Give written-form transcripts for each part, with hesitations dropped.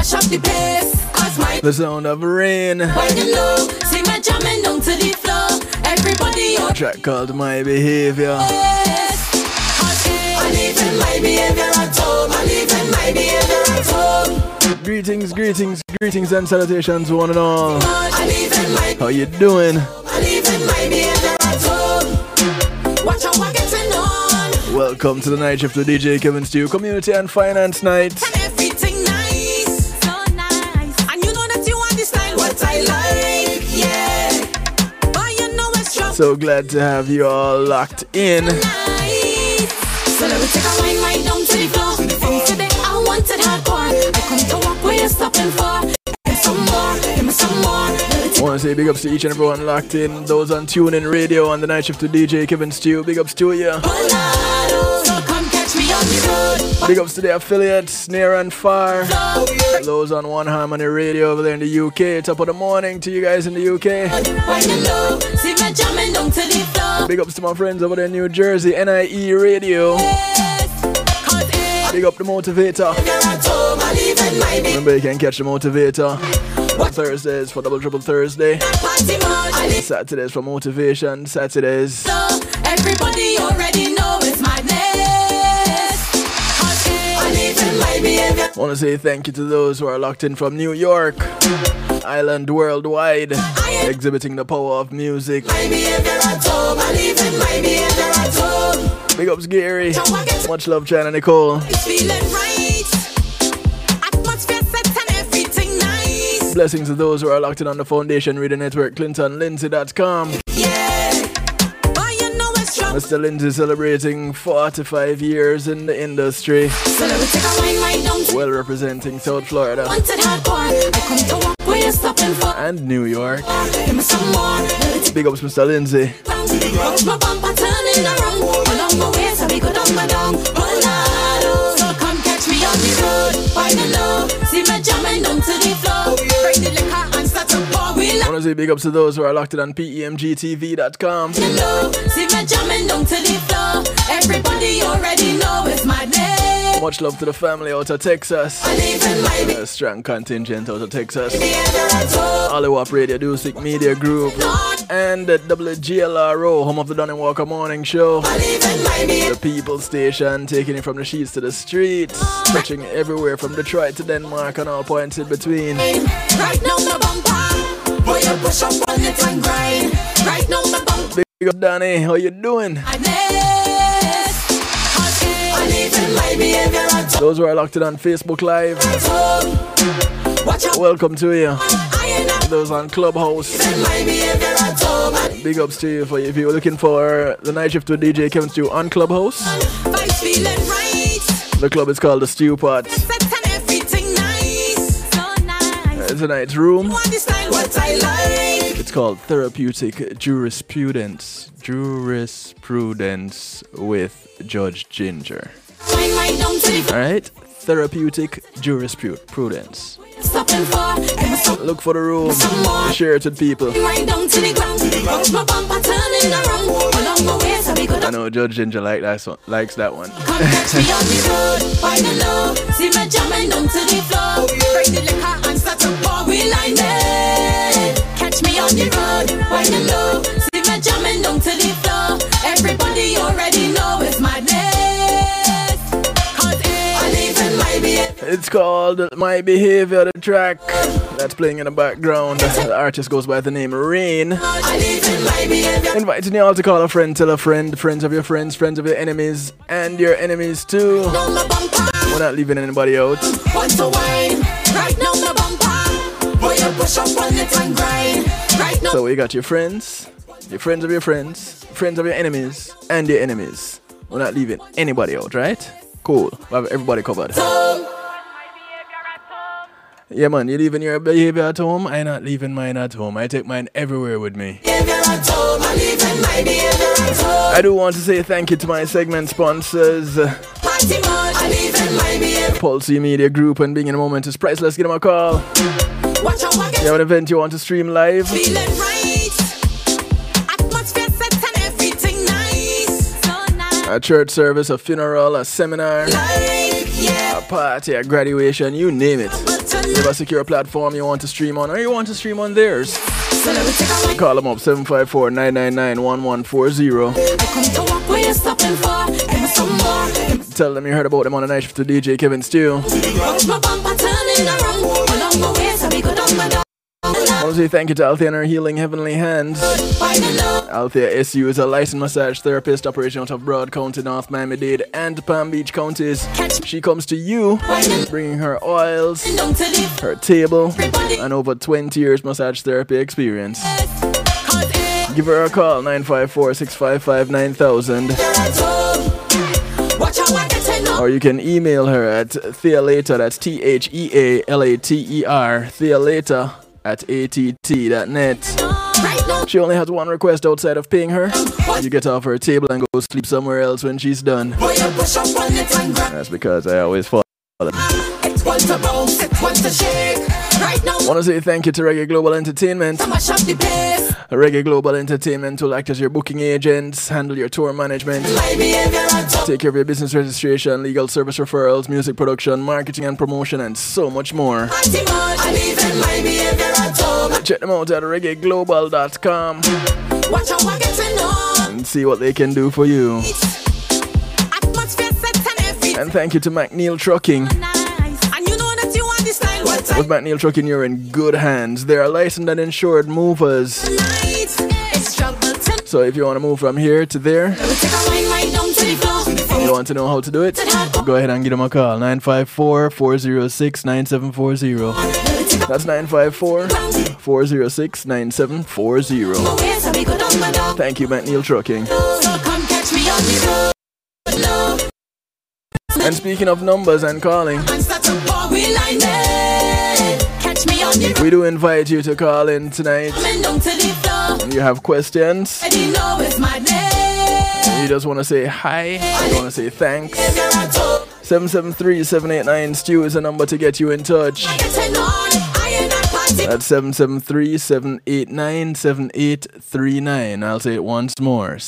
mash up the place. Cause my the sound of rain. winding low, see me jamming down to the floor. Everybody on Track called My Behavior. I'm leaving my behavior at home. I'm leaving my behavior at home. Greetings, greetings, greetings and salutations one and all. I'm leaving my How you doing? I'm leaving my behavior at home. Watch how I getting on. Welcome to the night shift with DJ Kevin Stew Community and Finance Night. And everything nice, so nice. And you know that you understand what I like, yeah. But you know it's trouble. So glad to have you all locked in. Nice. So let me take a wine right down to the floor. From today I wanted hardcore. I come to walk where you're stopping for. Give me some more, give me some more. I want to say big ups to each and everyone locked in. Those on TuneIn Radio on the night shift with DJ Kevin Stew. Big ups to you. So come catch me on the road. Big ups to the affiliates near and far. Those on One Harmony Radio over there in the UK. Top of the morning to you guys in the UK. Winding low, see me jamming down to the floor. Big ups to my friends over there in New Jersey, NIE Radio. Big up the Motivator. Remember you can catch the Motivator on Thursdays for Double Triple Thursday. Saturdays for Motivation. Saturdays. Everybody already know it's madness. I want to say thank you to those who are locked in from New York, Island worldwide, exhibiting the power of music. Big ups Gary. Much love China Nicole. It's feeling right. Atmosphere set and everything nice. Blessings to those who are locked in on the Foundation Radio Network, ClintonLindsay.com. Yeah. But you know it's trouble. Mr. Lindsay celebrating 45 years in the industry, So let me take a wine right down to well representing South Florida wanted hardcore. I come to walk where you're stopping for. and New York. Give me some more. Big ups Mr. Lindsay. Watch my bumper turning around. Along my way, so we go down my down. So come catch me on the road. Winding low, see me jamming down to the floor. Bring the liquor and start to pour. We I want to say big ups to those who are locked in on PEMGTV.com. low, see me jamming down to the floor. Everybody already know it's madness. Much love to the family out of Texas. I live in my A strong contingent out of Texas. behavior at home. Hollywood Radio Dusic Media Group and the WGLRO, home of the Donny Walker Morning Show. I live in my behavior. The People Station, taking it from the sheets to the streets, stretching everywhere from Detroit to Denmark and all points in between. Right now my bumper. Boy, you push up on it and grind. Right now my bumper. Big up Danny, how you doing? I live in my behavior at Those who are locked in on Facebook Live, home. Watch out. welcome to you. I ain't Those on Clubhouse, in my behavior at home. big ups to you for if you're looking for the night shift with DJ Kevin Stew on Clubhouse. Vibes feeling right. The club is called the Stew Pot. Set and everything nice. So nice. Tonight's room, You understand what I like. it's called Therapeutic Jurisprudence. Jurisprudence with Judge Ginger. Wine right down to the Alright? Therapeutic Jurisprudence. stopping for. Give me some Look for the room, more. share it with people. Right down to the ground. Watch my bumper turning around. Along my way, so we go I down. know Judge Ginger likes that one. Come catch me on the road. Winding low, see me jamming down to the floor. Bring the liquor and start to pour. We line it. Catch me on the road. Winding low, see me jamming down to the floor. Everybody already know it's madness. Cause I live in my behavior. It's called My Behavior, the track that's playing in the background. The artist goes by the name Rain. I live in my behavior. Inviting you all to call a friend, tell a friend, friends of your friends, friends of your enemies, and your enemies too. Down my bumper. We're not leaving anybody out. Want to wine. Right now my bumper. Boy, you push up on it and grind. Right now. So you got your friends of your friends, friends of your enemies, and your enemies. We're not leaving anybody out, right? Cool. We have everybody covered. Yeah, man, you leaving your behavior at home? I'm not leaving mine at home. I take mine everywhere with me. I do want to say thank you to my segment sponsors, Pulsey Media Group and Being in a Moment is Priceless. Give them a call. You have an event you want to stream live? A church service, a funeral, a seminar, yeah. A party, a graduation, you name it. You have a secure platform you want to stream on, or you want to stream on theirs. So let me take a wine. Call them up 754-999-1140. I come to walk where you're stopping for. Give me some more. Tell them you heard about them on the night shift to DJ Kevin Steele. Watch my bumper turning around. Along the way, so we go down my down. I want to say thank you to Althea and her Healing Heavenly Hands. Althea SU is a licensed massage therapist operating out of Broad County, North Miami-Dade, and Palm Beach counties. She comes to you, bringing her oils, her table, and over 20 years massage therapy experience. Give her a call, 954-655-9000. Or you can email her at Thealater, that's Thealater, Thealater at att.net. She only has one request outside of paying her. You get off her table and go sleep somewhere else when she's done. That's because I always follow. Want to say thank you to Reggae Global Entertainment. Reggae Global Entertainment will act as your booking agents, handle your tour management, take care of your business registration, legal service referrals, music production, marketing and promotion, and so much more. Check them out at reggaeglobal.com and see what they can do for you. And thank you to McNeil Trucking. With McNeil Trucking, you're in good hands. They are licensed and insured movers. So if you want to move from here to there, you want to know how to do it, go ahead and give them a call. 954-406-9740. That's 954-406-9740. Thank you, McNeil Trucking. And speaking of numbers and calling, we do invite you to call in tonight. And you have questions. You just want to say hi. You want to say thanks. 773-789-STEW is a number to get you in touch. That's 773-789-7839. I'll say it once more.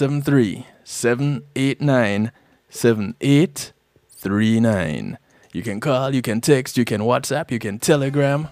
773-789-7839. You can call, you can text, you can WhatsApp, you can Telegram.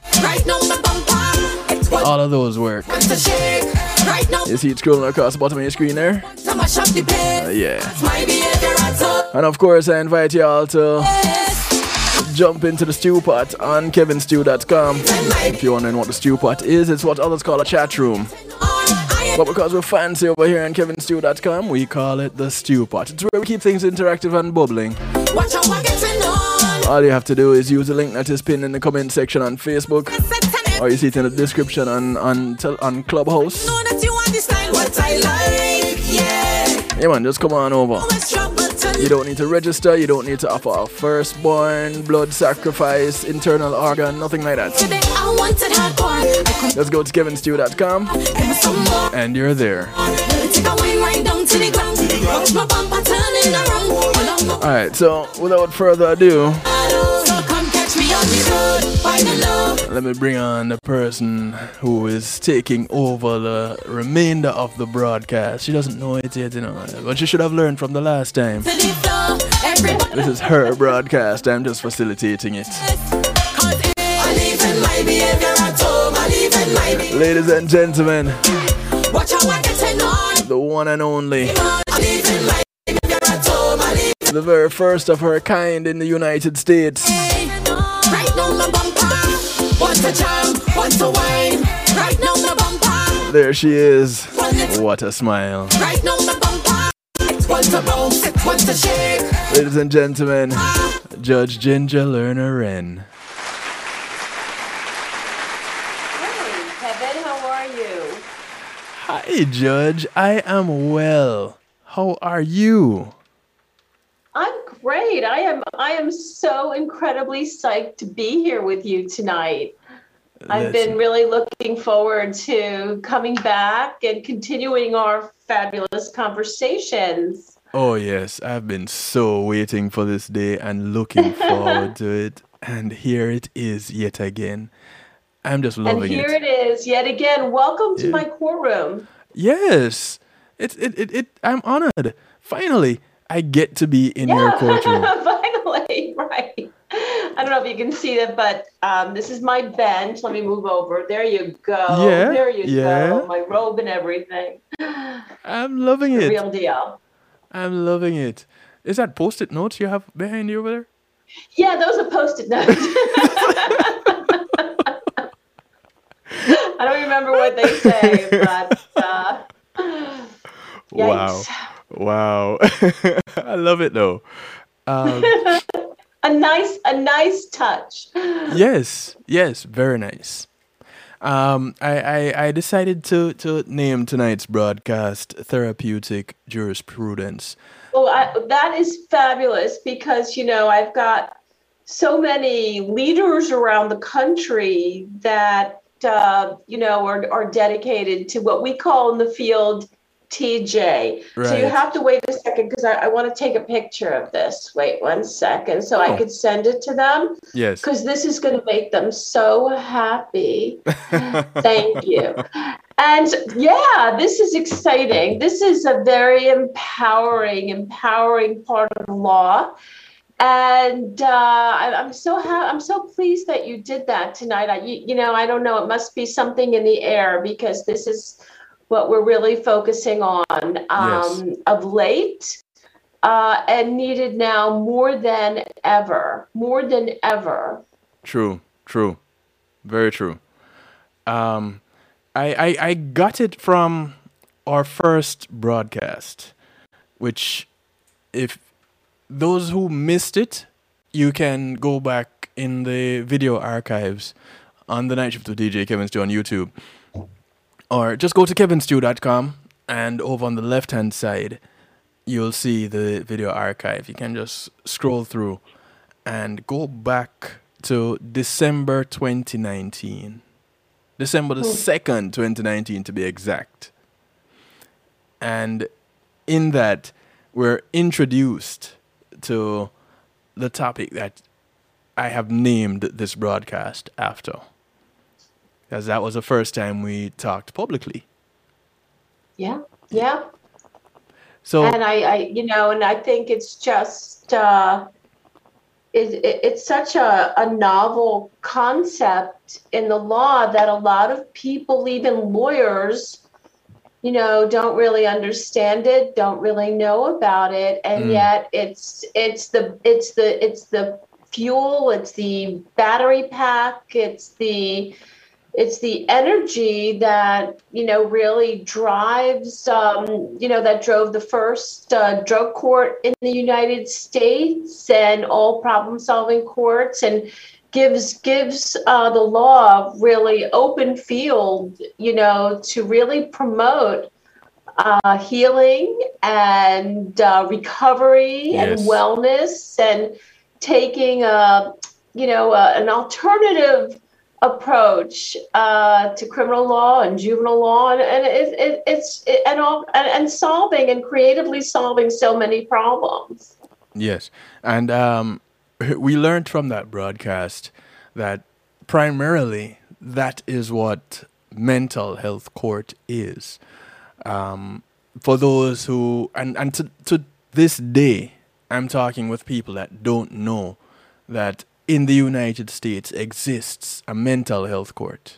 All of those work. You see it scrolling across the bottom of your screen there? Yeah. And of course, I invite you all to jump into the stew pot on kevinstew.com. If you're wondering what the stew pot is, it's what others call a chat room. But because we're fancy over here on kevinstew.com, we call it the stew pot. It's where we keep things interactive and bubbling. All you have to do is use the link that is pinned in the comment section on Facebook, or you see it in the description on Clubhouse. Yeah man, just come on over. You don't need to register, you don't need to offer a firstborn, blood sacrifice, internal organ, nothing like that. Let's go to kevinstew.com and you're there. Alright, so without further ado, let me bring on the person who is taking over the remainder of the broadcast. She doesn't know it yet, but she should have learned from the last time. This is her broadcast, I'm just facilitating it. Ladies and gentlemen, the one and only, the very first of her kind in the United States. There she is. What a smile. Ladies and gentlemen, Judge Ginger Lerner Wren. Hey, Kevin, how are you? Hi, Judge. I am well. How are you? I'm great. I am so incredibly psyched to be here with you tonight. I've been really looking forward to coming back and continuing our fabulous conversations. Oh yes, I've been so waiting for this day and looking forward to it. And here it is yet again. I'm just loving it. And here it is yet again. Welcome to my courtroom. Yes. I'm honored. Finally, I get to be in your courtroom. Finally. right. I don't know if you can see that, but this is my bench. Let me move over. There you go. Yeah, There you yeah. go. My robe and everything. I'm loving The it. real deal. I'm loving it. Is that post-it notes you have behind you over there? Yeah, those are Post-it notes. I don't remember what they say, but Wow. yikes. Wow. I love it though. A nice touch. Yes, very nice. I decided to name tonight's broadcast Therapeutic Jurisprudence. Well, that is fabulous because, I've got so many leaders around the country that, are dedicated to what we call in the field TJ. So you Right. have to wait a second because I want to take a picture of this. Wait 1 second so I Oh. could send it to them Yes. because this is going to make them so happy. Thank you. And yeah, this is exciting. This is a very empowering part of the law. And I'm so pleased that you did that tonight. I don't know. It must be something in the air because this is what we're really focusing on Yes. of late, and needed now more than ever. More than ever. True. Very true. I got it from our first broadcast, which, if those who missed it, you can go back in the video archives on the Night Shift with DJ Kevin Stew on YouTube, or just go to kevinstew.com, and over on the left hand side you'll see the video archive. You can just scroll through and go back to December 2019. December the 2nd, 2019 to be exact. And in that, we're introduced to the topic that I have named this broadcast after. Because that was the first time we talked publicly. Yeah. So, And I think it's just it's such a novel concept in the law that a lot of people, even lawyers, don't really understand it, don't really know about it, and yet it's the fuel, it's the battery pack, it's the energy that really drives that drove the first drug court in the United States and all problem-solving courts, and gives the law really open field to really promote healing and recovery and Yes. wellness, and taking an alternative approach to criminal law and juvenile law, and solving and creatively solving so many problems. yes. And we learned from that broadcast that primarily that is what mental health court is. For those who, and to this day, I'm talking with people that don't know that in the United States exists a mental health court.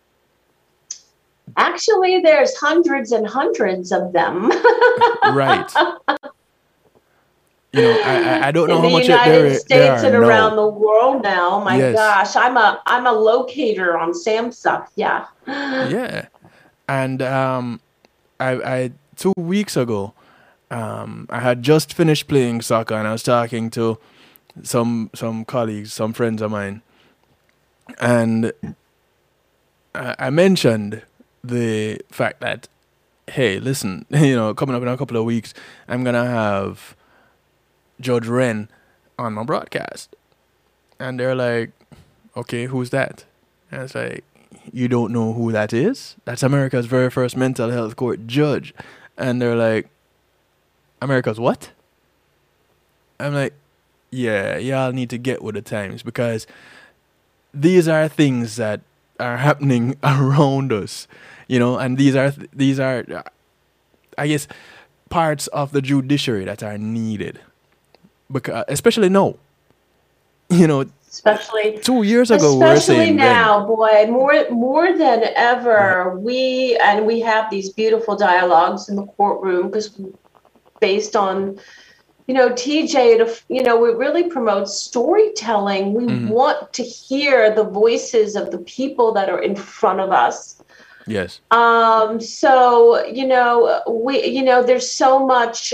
Actually, there's hundreds and hundreds of them. Right. I don't know in how the much United States there are and now. around the world now. My Yes. gosh, I'm a locator on Samsung. Yeah. Yeah. And I 2 weeks ago, I had just finished playing soccer, and I was talking to some colleagues, some friends of mine, and I mentioned the fact that, hey, listen, coming up in a couple of weeks, I'm gonna have Judge Wren on my broadcast, and they're like, okay, who's that? And it's like, you don't know who that is? That's America's very first mental health court judge. And they're like, America's what? I'm like, yeah, y'all need to get with the times, because these are things that are happening around us, and these are, I guess, parts of the judiciary that are needed, because especially now, You know, especially 2 years ago we were especially saying then. now, boy, more than ever, we have these beautiful dialogues in the courtroom because based on TJ, we really promote storytelling. We want to hear the voices of the people that are in front of us. Yes. So, there's so much,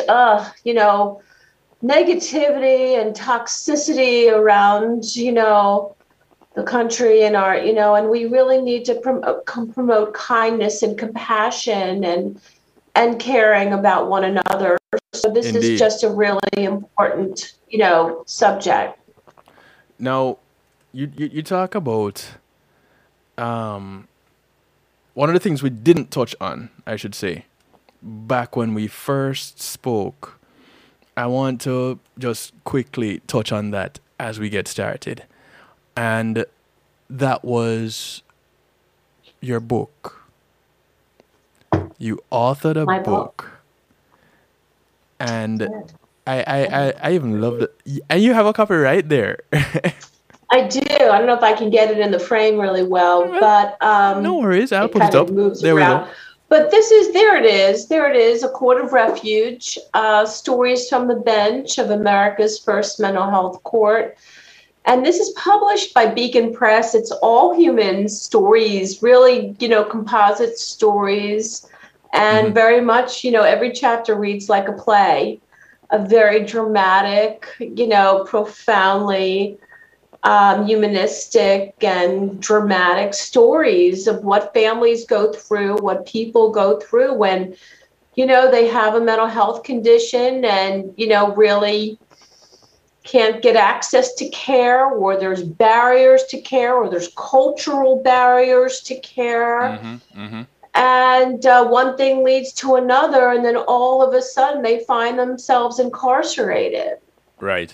negativity and toxicity around, the country and our, and we really need to promote kindness and compassion and caring about one another. So this Indeed. is just a really important, subject. Now, you talk about one of the things we didn't touch on, I should say, back when we first spoke. I want to just quickly touch on that as we get started. And that was your book. You authored a My book. And I even loved it. And you have a copy right there. I do. I don't know if I can get it in the frame really well, but no worries. I'll it put it kind of up. moves There around. we go. But there it is, A Court of Refuge, Stories from the Bench of America's First Mental Health Court. And this is published by Beacon Press. It's all human stories, really, composite stories. And very much, every chapter reads like a play, a very dramatic, profoundly humanistic and dramatic stories of what families go through, what people go through when, they have a mental health condition and, really can't get access to care, or there's barriers to care, or there's cultural barriers to care. And one thing leads to another, and then all of a sudden they find themselves incarcerated. Right.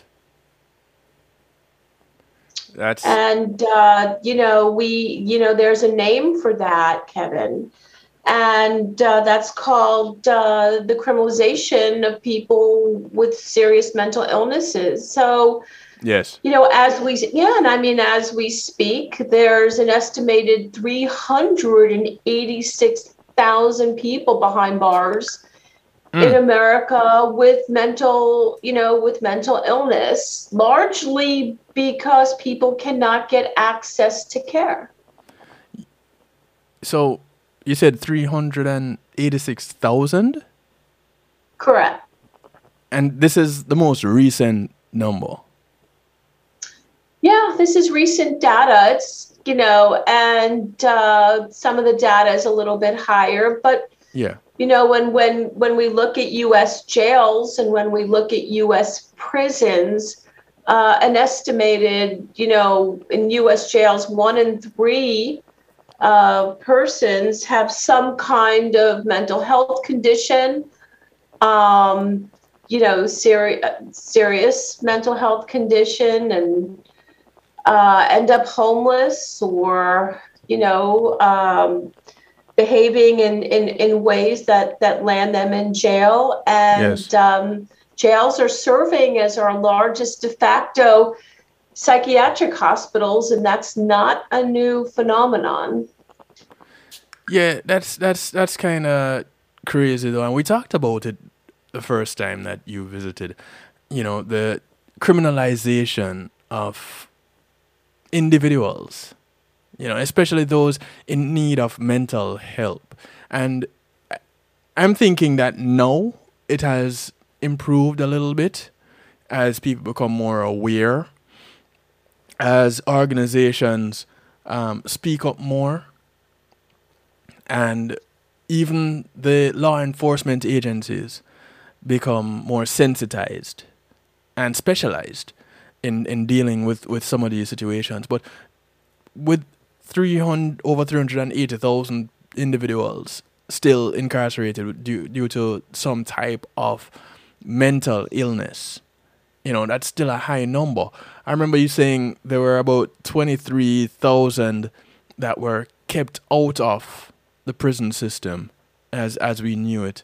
That's And there's a name for that, Kevin, and that's called the criminalization of people with serious mental illnesses. So, yes. as we speak, there's an estimated 386,000 people behind bars in America with mental illness, largely because people cannot get access to care. So you said 386,000? Correct. And this is the most recent number. Yeah, this is recent data. It's, and some of the data is a little bit higher, but yeah. When we look at U.S. jails and when we look at U.S. prisons, an estimated, in U.S. jails, 1 in 3 persons have some kind of mental health condition, serious mental health condition, and end up homeless or, behaving in ways that land them in jail. And yes. Jails are serving as our largest de facto psychiatric hospitals, and that's not a new phenomenon. Yeah, that's kind of crazy though. And we talked about it the first time that you visited, the criminalization of individuals. Especially those in need of mental help. And I'm thinking that now it has improved a little bit as people become more aware, as organizations speak up more, and even the law enforcement agencies become more sensitized and specialized in dealing with some of these situations. But with over 380,000 individuals still incarcerated due to some type of mental illness, that's still a high number. I remember you saying there were about 23,000 that were kept out of the prison system as we knew it,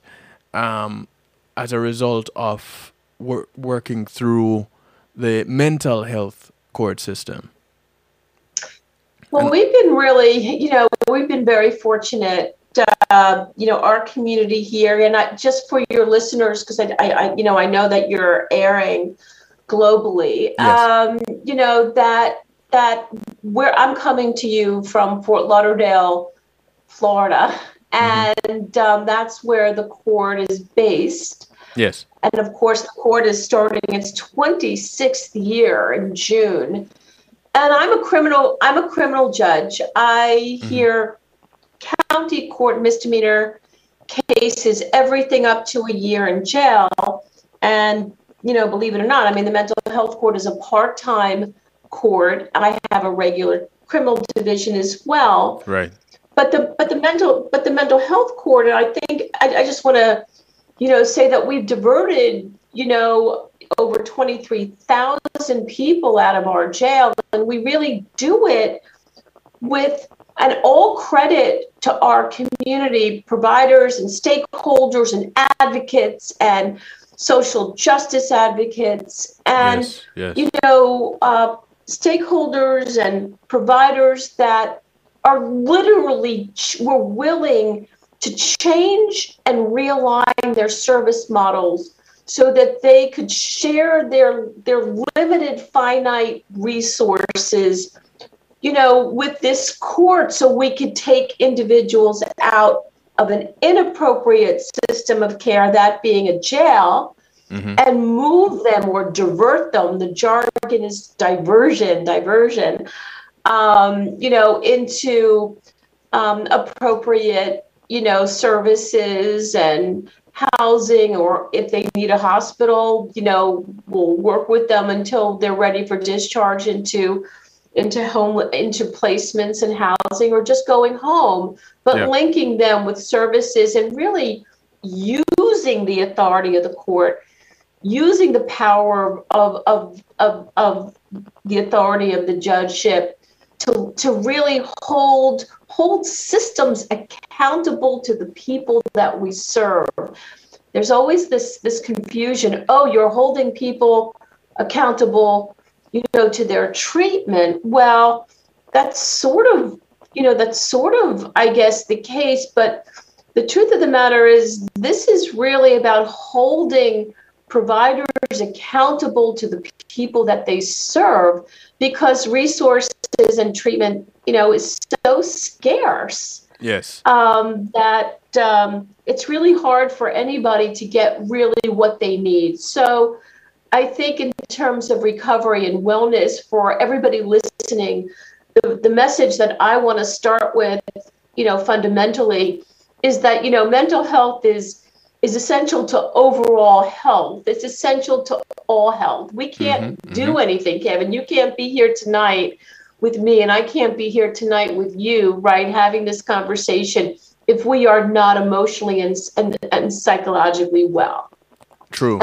as a result of working through the mental health court system? Well, we've been really, we've been very fortunate. Our community here, and just for your listeners, because I know that you're airing globally. Yes. That where I'm coming to you from Fort Lauderdale, Florida, and that's where the court is based. Yes. And of course, the court is starting its 26th year in June. And I'm a criminal judge. I hear county court misdemeanor cases, everything up to a year in jail. And, believe it or not, the mental health court is a part-time court. I have a regular criminal division as well. Right. But the mental health court, and I think I just want to, say that we've diverted, over 23,000 people out of our jail, and we really do it with an all credit to our community providers and stakeholders and advocates and social justice advocates and stakeholders and providers that are literally were willing to change and realign their service models so that they could share their limited finite resources, with this court, so we could take individuals out of an inappropriate system of care, that being a jail, and move them or divert them. The jargon is diversion, into appropriate, services and housing, or if they need a hospital, we'll work with them until they're ready for discharge into placements and housing, or just going home, but linking them with services and really using the authority of the court, using the power of the authority of the judgeship to really hold systems accountable to the people that we serve. There's always this confusion. Oh, you're holding people accountable, to their treatment. Well, that's sort of, I guess, the case. But the truth of the matter is, this is really about holding providers accountable to the people that they serve, because resources and treatment, is so scarce. Yes. That it's really hard for anybody to get really what they need. So I think in terms of recovery and wellness for everybody listening, the message that I want to start with, fundamentally, is that, mental health is essential to overall health. It's essential to all health. We can't do anything, Kevin. You can't be here tonight with me, and I can't be here tonight with you, right, having this conversation, if we are not emotionally and psychologically well. True.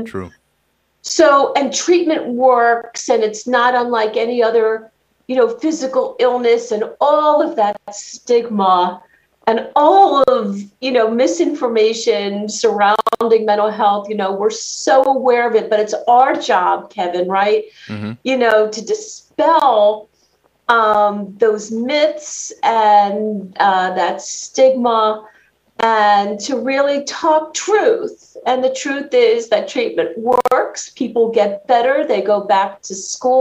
So, and treatment works, and it's not unlike any other, physical illness, and all of that stigma and all of, misinformation surrounding mental health. We're so aware of it, but it's our job, Kevin, right? To dispel those myths and that stigma, and to really talk truth. And the truth is that treatment works. People get better. They go back to school,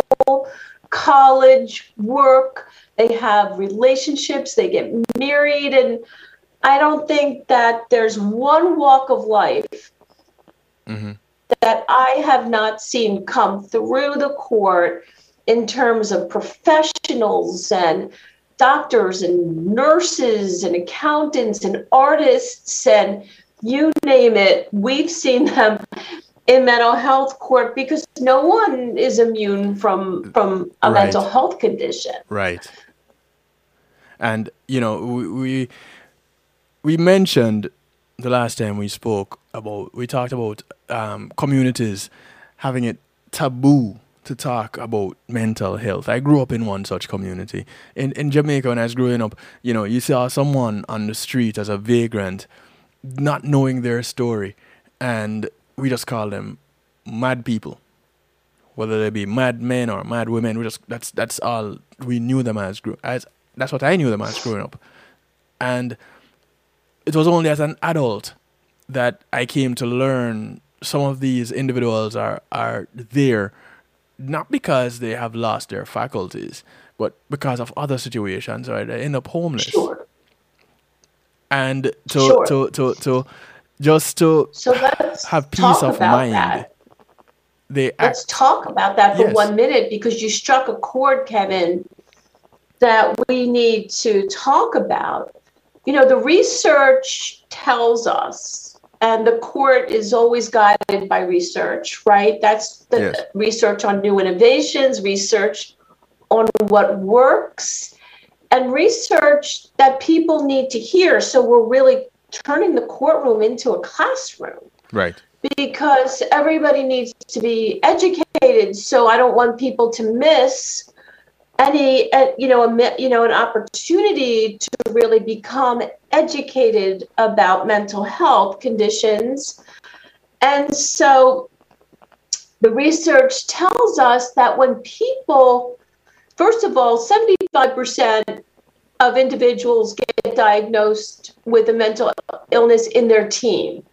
college, work. They have relationships. They get married. And I don't think that there's one walk of life that I have not seen come through the court in terms of professionals and doctors and nurses and accountants and artists and you name it. We've seen them in mental health court, because no one is immune from a mental health condition. Right. And, we mentioned the last time we talked about communities having it taboo to talk about mental health. I grew up in one such community. In Jamaica, when I was growing up, you saw someone on the street as a vagrant, not knowing their story, and we just call them mad people. whether they be mad men or mad women. That's all we knew them as. That's what I knew them as growing up, and it was only as an adult that I came to learn some of these individuals are there not because they have lost their faculties, but because of other situations, or they end up homeless. Sure. And Sure. to just to So let's have peace talk of about mind, that. they Let's act. talk about that for Yes. 1 minute, because you struck a chord, Kevin, that we need to talk about. You know, the research tells us, and the court is always guided by research, right? That's the Yes. research on new innovations, research on what works, and research that people need to hear. So we're really turning the courtroom into a classroom, Right. because everybody needs to be educated. So I don't want people to miss any, an opportunity to really become educated about mental health conditions. And so the research tells us that when people, first of all, 75% of individuals get diagnosed with a mental illness in their teens.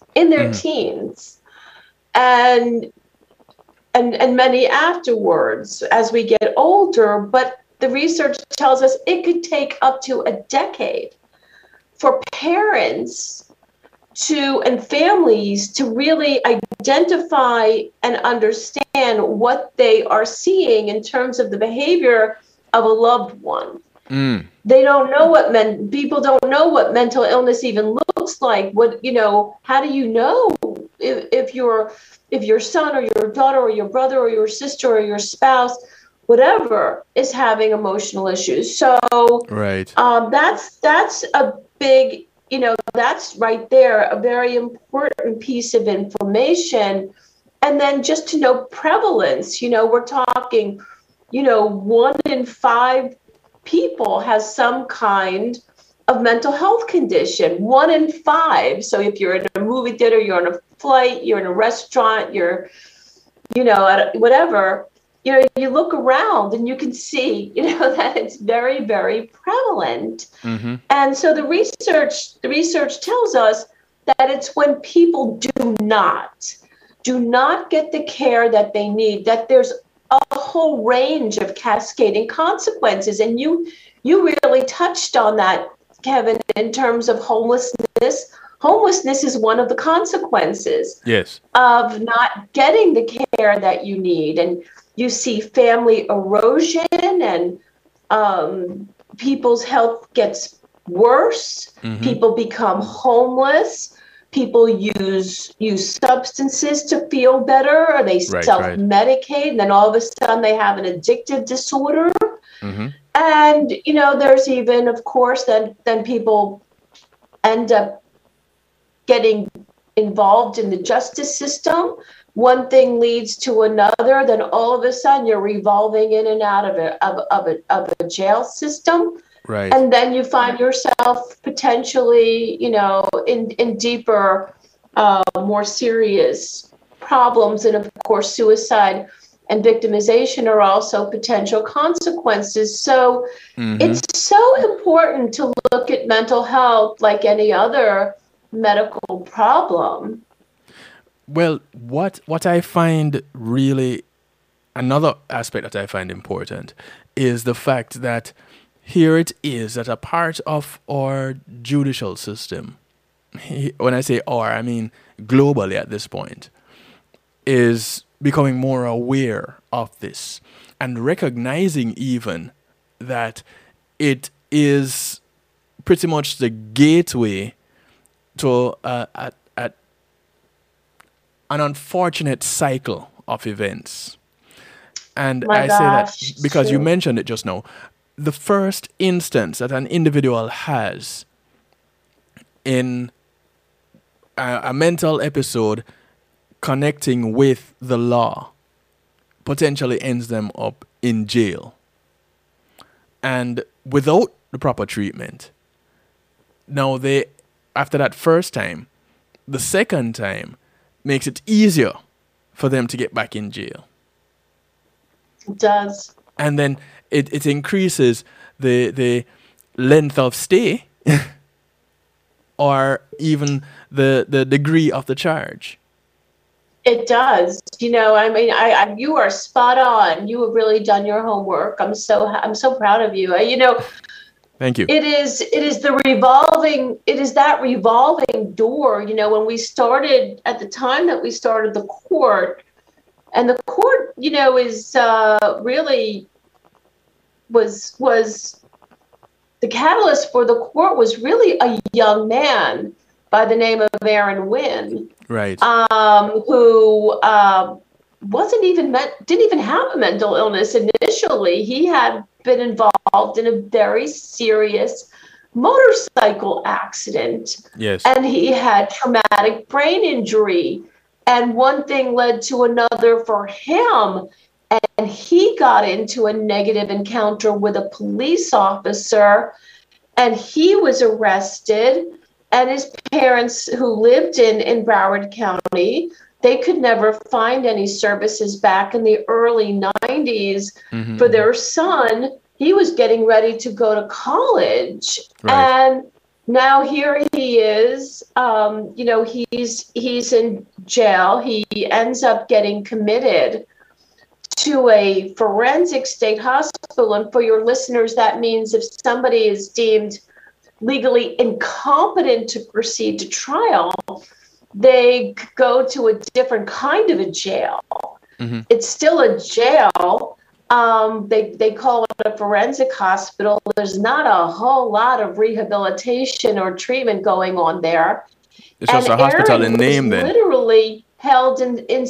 And many afterwards as we get older. But the research tells us it could take up to a decade for parents and families to really identify and understand what they are seeing in terms of the behavior of a loved one. They don't know people don't know what mental illness even looks like. How do you know if your son or your daughter or your brother or your sister or your spouse, whatever, is having emotional issues? So Right. that's a big, that's right there, a very important piece of information. And then just to know prevalence, we're talking, 1 in 5 people has some kind of mental health condition. 1 in 5. So if you're in a movie theater, you're on a flight, you're in a restaurant, you're, at whatever, you look around and you can see, that it's very, very prevalent. Mm-hmm. And so the research tells us that it's when people do not get the care that they need, that there's a whole range of cascading consequences. And you really touched on that, Kevin, in terms of homelessness. Homelessness is one of the consequences Yes. of not getting the care that you need. And you see family erosion, and people's health gets worse. Mm-hmm. People become homeless. People use substances to feel better, or they self-medicate, and then all of a sudden they have an addictive disorder. Mm-hmm. And, there's even, of course, then people end up getting involved in the justice system. One thing leads to another, then all of a sudden you're revolving in and out of a jail system. Right. And then you find yourself potentially, in deeper, more serious problems. And of course, suicide and victimization are also potential consequences. So it's so important to look at mental health like any other medical problem. Well, what I find really, another aspect that I find important is the fact that here it is that a part of our judicial system, when I say our, I mean globally at this point, is becoming more aware of this and recognizing even that it is pretty much the gateway to an unfortunate cycle of events. And I say that because you mentioned it just now. The first instance that an individual has in a mental episode connecting with the law potentially ends them up in jail. And without the proper treatment, now after that first time, the second time makes it easier for them to get back in jail. It does. And then it increases the length of stay or even the degree of the charge. It does. I mean, you are spot on. You have really done your homework. I'm so proud of you. Thank you. It is that revolving door. When we started, at the time that we started the court, and the court, is really was the catalyst for the court was really a young man by the name of Aaron Wynn. Right. Who didn't even have a mental illness initially. He had been involved in a very serious motorcycle accident. Yes. And he had traumatic brain injury. And one thing led to another for him. And he got into a negative encounter with a police officer, and he was arrested. And his parents, who lived in Broward County, they could never find any services back in the early 90s for their son. He was getting ready to go to college. Right. And now here he is, he's in jail. He ends up getting committed to a forensic state hospital. And for your listeners, that means if somebody is deemed legally incompetent to proceed to trial, they go to a different kind of a jail. Mm-hmm. It's still a jail. They call it a forensic hospital. There's not a whole lot of rehabilitation or treatment going on there. It's just a hospital in name, then. Literally held in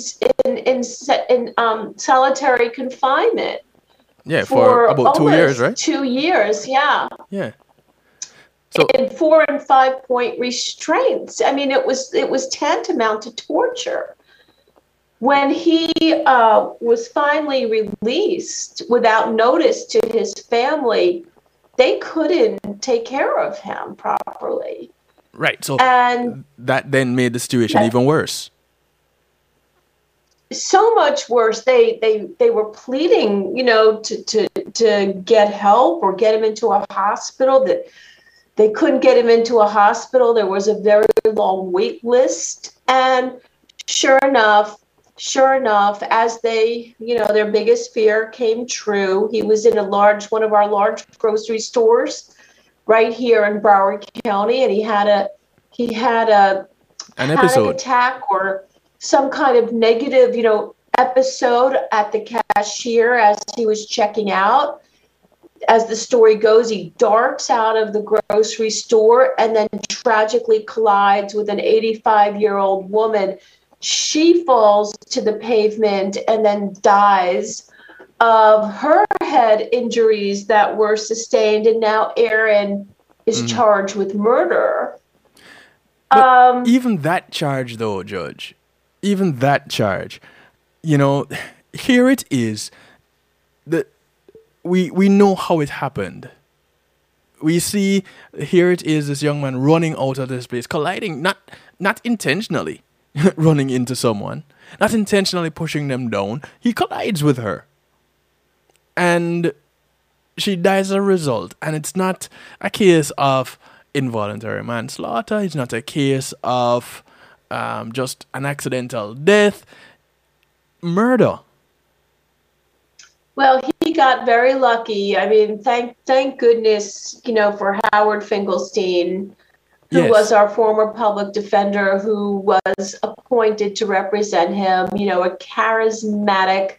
solitary confinement. Yeah, for about 2 years, right? 2 years, yeah. Yeah. So, in 4 and 5 point restraints. I mean, it was tantamount to torture. When he was finally released without notice to his family, they couldn't take care of him properly. Right. So and that then made the situation even worse. So much worse. They were pleading, to get help or get him into a hospital. That they couldn't get him into a hospital. There was a very long wait list. And sure enough, as their biggest fear came true, he was in one of our large grocery stores right here in Broward County, and he had a an episode attack or some kind of negative, episode at the cashier as he was checking out. As the story goes, he darts out of the grocery store and then tragically collides with an 85-year-old woman. She falls to the pavement and then dies of her head injuries that were sustained. And now Aaron is charged with murder. But even that charge, though, Judge, even that charge, here it is that we know how it happened. We see here it is, this young man running out of this place, colliding, not intentionally running into someone, not intentionally pushing them down. He collides with her. And she dies as a result. And it's not a case of involuntary manslaughter. It's not a case of just an accidental death. Murder. Well, he got very lucky. I mean, thank goodness, for Howard Finkelstein, who was our former public defender, who was appointed to represent him, a charismatic,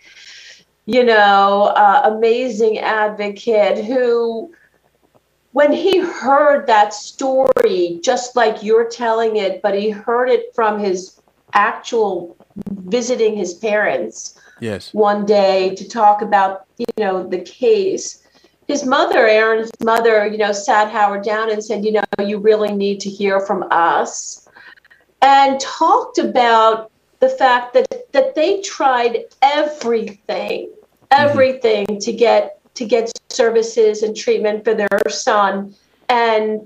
amazing advocate who, when he heard that story, just like you're telling it, but he heard it from his actual visiting his parents one day to talk about, the case. His mother, Aaron's mother, sat Howard down and said, you really need to hear from us, and talked about the fact that they tried everything to get services and treatment for their son and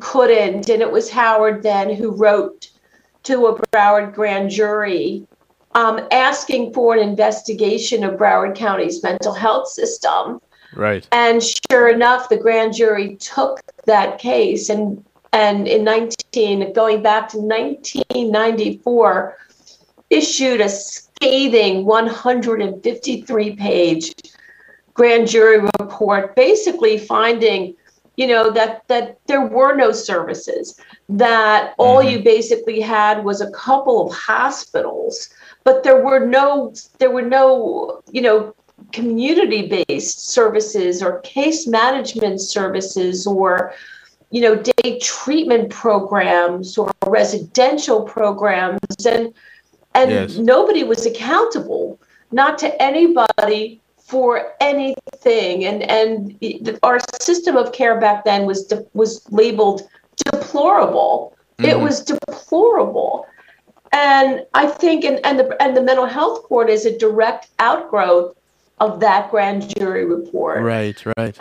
couldn't. And it was Howard then who wrote to a Broward grand jury asking for an investigation of Broward County's mental health system. Right. And sure enough, the grand jury took that case and going back to 1994, issued a scathing 153-page grand jury report, basically finding, that there were no services, that all you basically had was a couple of hospitals, but there were no, community-based services or case management services or, day treatment programs or residential programs, and Yes. nobody was accountable, not to anybody for anything. And our system of care back then was labeled deplorable. It was deplorable. And I think, and the mental health court is a direct outgrowth of that grand jury report. Right.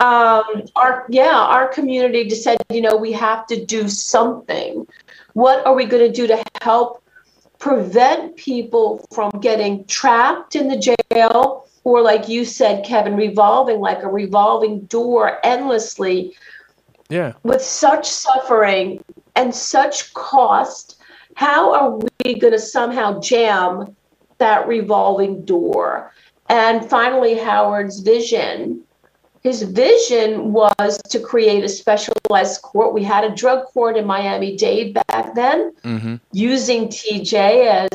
Our community just said, we have to do something. What are we going to do to help prevent people from getting trapped in the jail, or, like you said, Kevin, revolving like a revolving door endlessly? Yeah. With such suffering and such cost, how are we going to somehow jam that revolving door? And finally, Howard's vision. His vision was to create a specialized court. We had a drug court in Miami-Dade back then, using TJ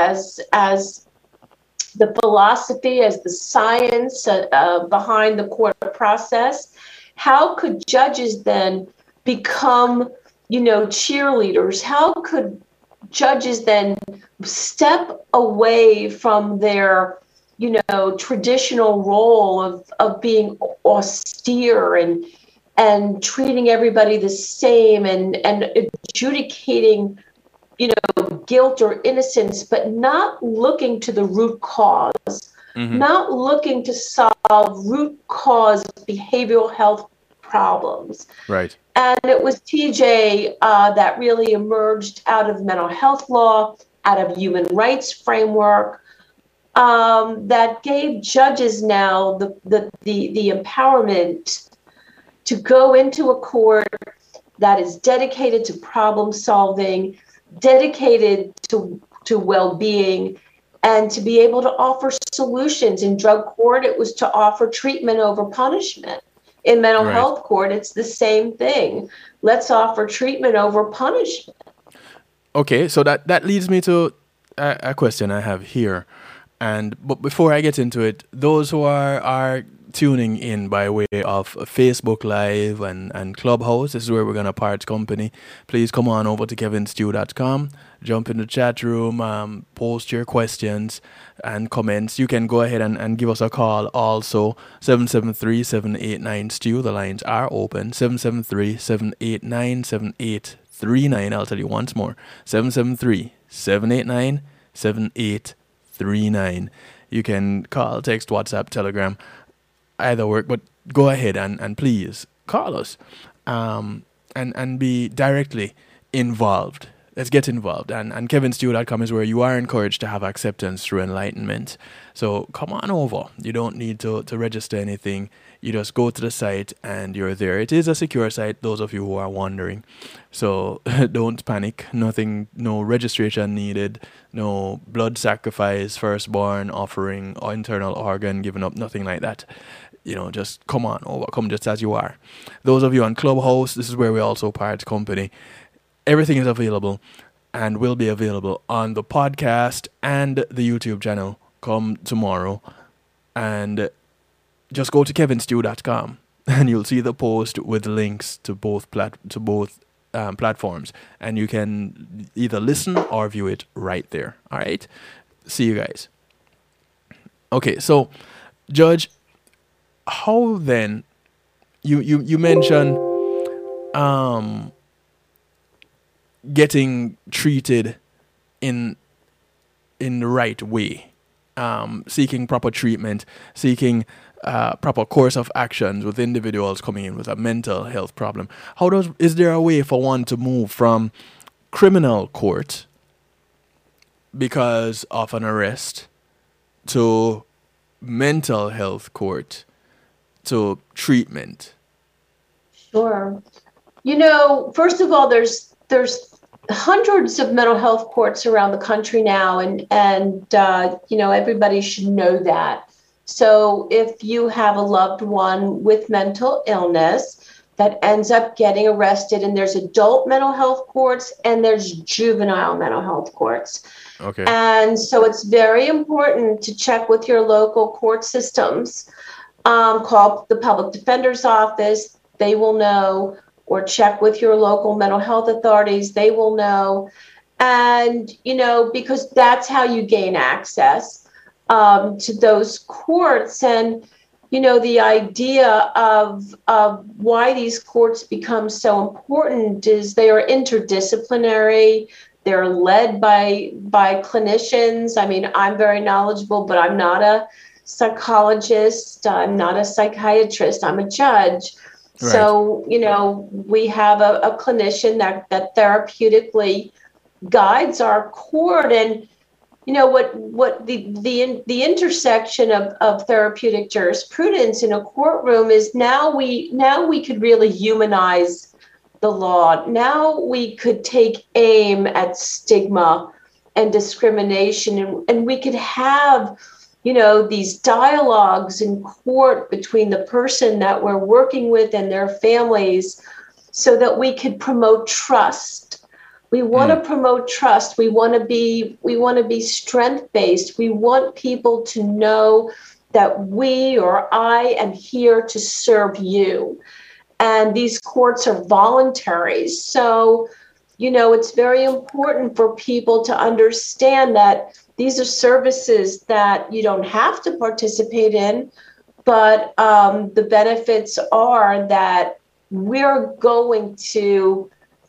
as the philosophy, as the science behind the court process. How could judges then become, cheerleaders? How could judges then step away from their traditional role of being austere and treating everybody the same and adjudicating, guilt or innocence, but not looking to the root cause, not looking to solve root cause behavioral health problems. Right. And it was TJ that really emerged out of mental health law, out of human rights framework, that gave judges now the empowerment to go into a court that is dedicated to problem solving, dedicated to well-being, and to be able to offer solutions. In drug court, it was to offer treatment over punishment. In mental health court, it's the same thing. Let's offer treatment over punishment. Okay, so that leads me to a question I have here. But before I get into it, those who are tuning in by way of Facebook Live and Clubhouse, this is where we're going to part company. Please come on over to kevinstew.com, jump in the chat room, post your questions and comments. You can go ahead and give us a call also, 773-789-STEW. The lines are open, 773-789-7839. I'll tell you once more, 773-789-7839. You can call, text, WhatsApp, Telegram, either work, but go ahead and please call us and be directly involved. Let's get involved. And kevinstew.com is where you are encouraged to have acceptance through enlightenment. So come on over. You don't need to register anything. You just go to the site and you're there. It is a secure site, those of you who are wondering. So don't panic. Nothing, no registration needed, no blood sacrifice, firstborn offering, or internal organ given up, nothing like that. Just come on over. Come just as you are. Those of you on Clubhouse, this is where we also part company. Everything is available and will be available on the podcast and the YouTube channel come tomorrow. And just go to kevinstew.com and you'll see the post with links to both platforms, and you can either listen or view it right there. All right. See you guys. Okay, so Judge, how then you mentioned getting treated in the right way, seeking proper treatment, seeking proper course of actions with individuals coming in with a mental health problem. Is there a way for one to move from criminal court because of an arrest to mental health court to treatment? Sure. You know, first of all, there's hundreds of mental health courts around the country now, and you know, everybody should know that. So if you have a loved one with mental illness that ends up getting arrested, and there's adult mental health courts and there's juvenile mental health courts. Okay. And so it's very important to check with your local court systems. Call the public defender's office, they will know, or check with your local mental health authorities, they will know. And, you know, because that's how you gain access to those courts. And, you know, the idea of why these courts become so important is they are interdisciplinary. They're led by clinicians. I mean, I'm very knowledgeable, but I'm not a psychologist. I'm not a psychiatrist. I'm a judge. Right. So, you know, we have a clinician that therapeutically guides our court. And, you know, what the intersection of therapeutic jurisprudence in a courtroom is now we could really humanize the law. Now we could take aim at stigma and discrimination, and we could have, you know, these dialogues in court between the person that we're working with and their families, so that we could promote trust. We want to promote trust. We want to be strength-based. We want people to know that we, or I, am here to serve you. And these courts are voluntary. So, you know, it's very important for people to understand that these are services that you don't have to participate in, but the benefits are that we're going to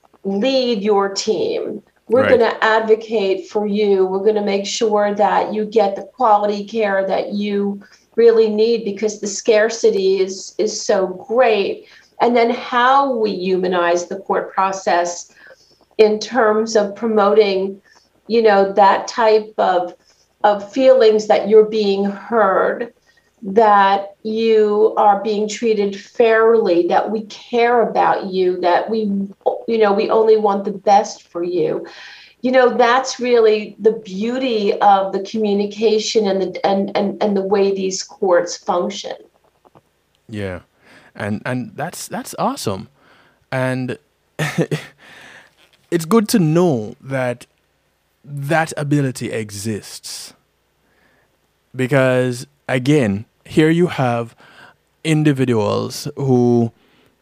lead your team. We're going to advocate for you. We're going to make sure that you get the quality care that you really need, because the scarcity is so great. And then how we humanize the court process in terms of promoting, you know, that type of feelings that you're being heard, that you are being treated fairly, that we care about you, that we only want the best for you. You know, that's really the beauty of the communication and the way these courts function. Yeah. And that's awesome. And it's good to know that ability exists, because again, here you have individuals who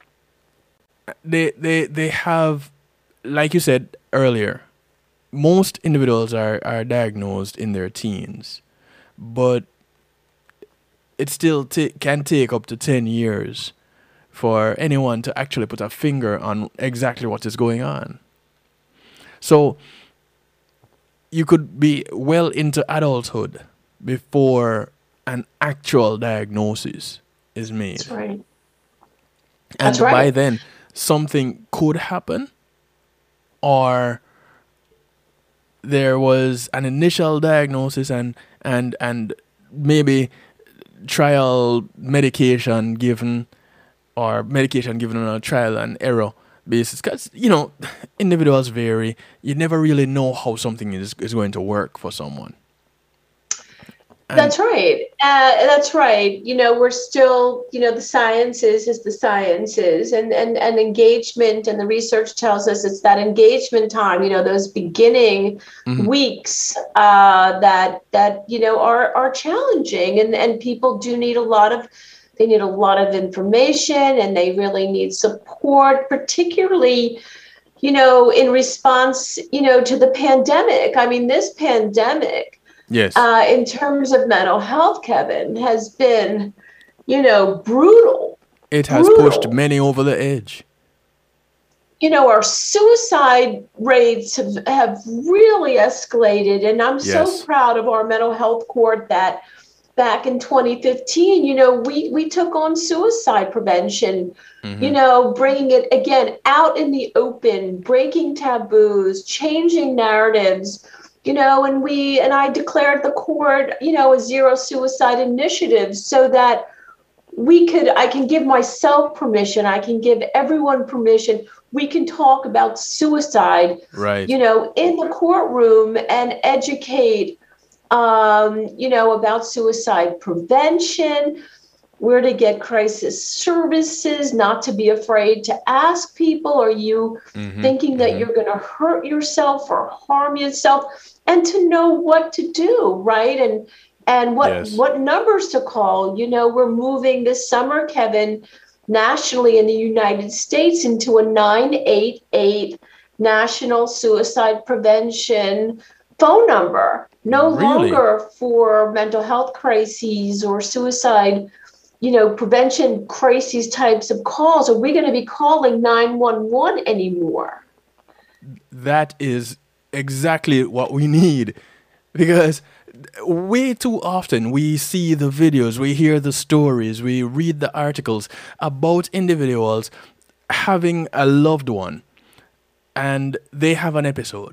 they have, like you said earlier, most individuals are diagnosed in their teens, but it still can take up to 10 years for anyone to actually put a finger on exactly what is going on. So you could be well into adulthood before an actual diagnosis is made. That's right. And by then, something could happen, or there was an initial diagnosis and maybe trial medication given, or medication given on a trial and error basis, because, you know, individuals vary. You never really know how something is going to work for someone. That's right. That's right. You know, we're still, you know, the science is the sciences, and engagement, and the research tells us it's that engagement time, you know, those beginning weeks that you know are challenging, and people do need a lot of information, and they really need support, particularly, you know, in response, you know, to the pandemic. I mean, this pandemic, yes, in terms of mental health, Kevin, has been, you know, brutal. It has pushed many over the edge. You know, our suicide rates have really escalated, and I'm so proud of our mental health court that back in 2015, you know, we took on suicide prevention, you know, bringing it again out in the open, breaking taboos, changing narratives, and I declared the court, a zero suicide initiative so that I can give myself permission. I can give everyone permission. We can talk about suicide, Right. In the courtroom and educate, about suicide prevention, where to get crisis services, not to be afraid to ask people, are you thinking that you're going to hurt yourself or harm yourself, and to know what to do, right? And what numbers to call. We're moving this summer, Kevin, nationally in the United States into a 988 national suicide prevention phone number. No longer for mental health crises or suicide, prevention crises types of calls. Are we going to be calling 911 anymore? That is exactly what we need, because way too often we see the videos, we hear the stories, we read the articles about individuals having a loved one and they have an episode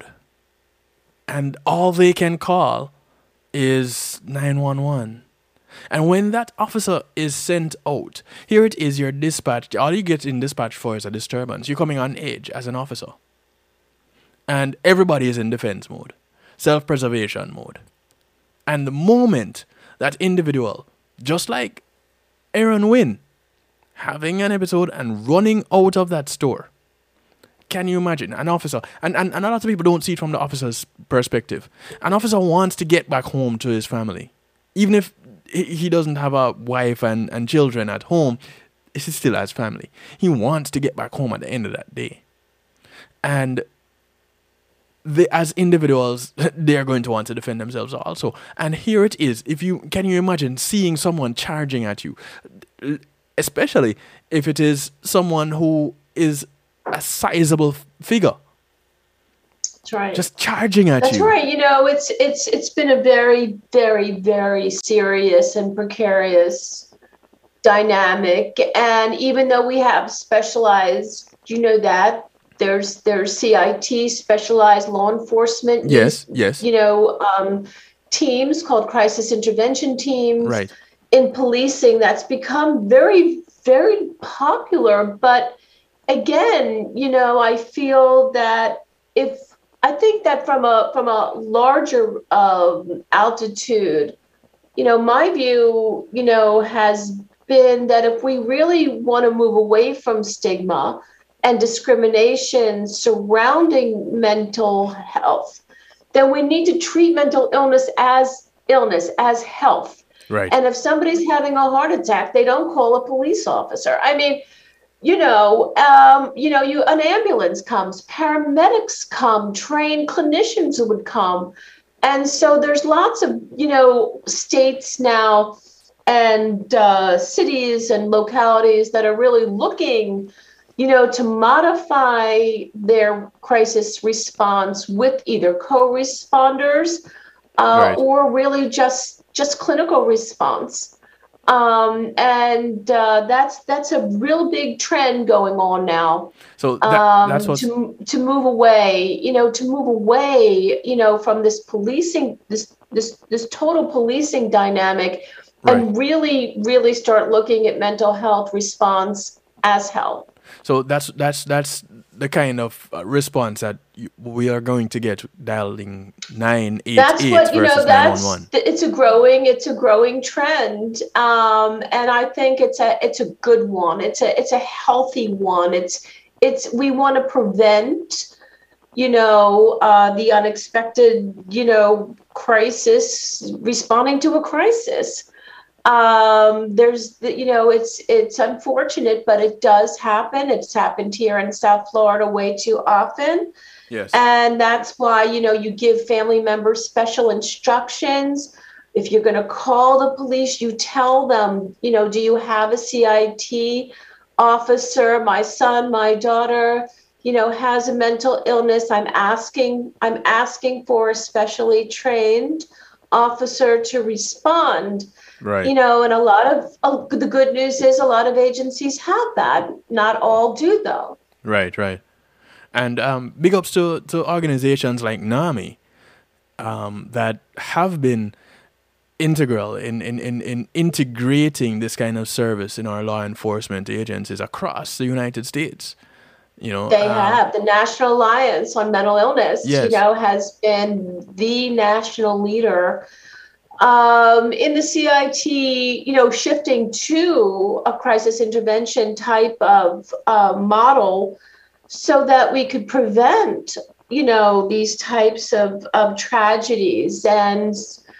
and all they can call is 911. And when that officer is sent out, here it is, you're dispatched. All you get in dispatch for is a disturbance. You're coming on edge as an officer. And everybody is in defense mode, self-preservation mode. And the moment that individual, just like Aaron Wynn, having an episode and running out of that store, can you imagine an officer? And a lot of people don't see it from the officer's perspective. An officer wants to get back home to his family. Even if he doesn't have a wife and children at home, he still has family. He wants to get back home at the end of that day. And as individuals, they're going to want to defend themselves also. And here it is. Can you imagine seeing someone charging at you? Especially if it is someone who is a sizable figure. That's right. Just charging at you. That's right. It's been a very, very, very serious and precarious dynamic. And even though we have specialized, that there's CIT, specialized law enforcement. Yes. Teams called crisis intervention teams. Right. In policing, that's become very, very popular. But again, I feel that I think that from a larger altitude, my view, has been that if we really want to move away from stigma and discrimination surrounding mental health, then we need to treat mental illness, as health. Right. And if somebody's having a heart attack, they don't call a police officer. I mean, an ambulance comes, paramedics come, trained clinicians would come. And so there's lots of, states now and cities and localities that are really looking, to modify their crisis response with either co-responders or really just clinical response. That's a real big trend going on now. So that's what to move away, from this policing, this total policing dynamic, and really, really start looking at mental health response as health. So that's the kind of response that we are going to get dialing 988 versus 911. It's a growing trend, and I think it's a good one. It's a healthy one. We want to prevent, the unexpected, crisis, responding to a crisis. It's unfortunate, but it does happen. It's happened here in South Florida way too often. Yes. And that's why, you give family members special instructions. If you're going to call the police, you tell them, do you have a CIT officer? My son, my daughter, has a mental illness. I'm asking for a specially trained officer to respond. Right. And a lot of the good news is a lot of agencies have that. Not all do, though. Right. And big ups to organizations like NAMI. that have been integral in integrating this kind of service in our law enforcement agencies across the United States. They have. The National Alliance on Mental Illness, yes. Has been the national leader in the CIT, shifting to a crisis intervention type of model so that we could prevent, these types of tragedies. And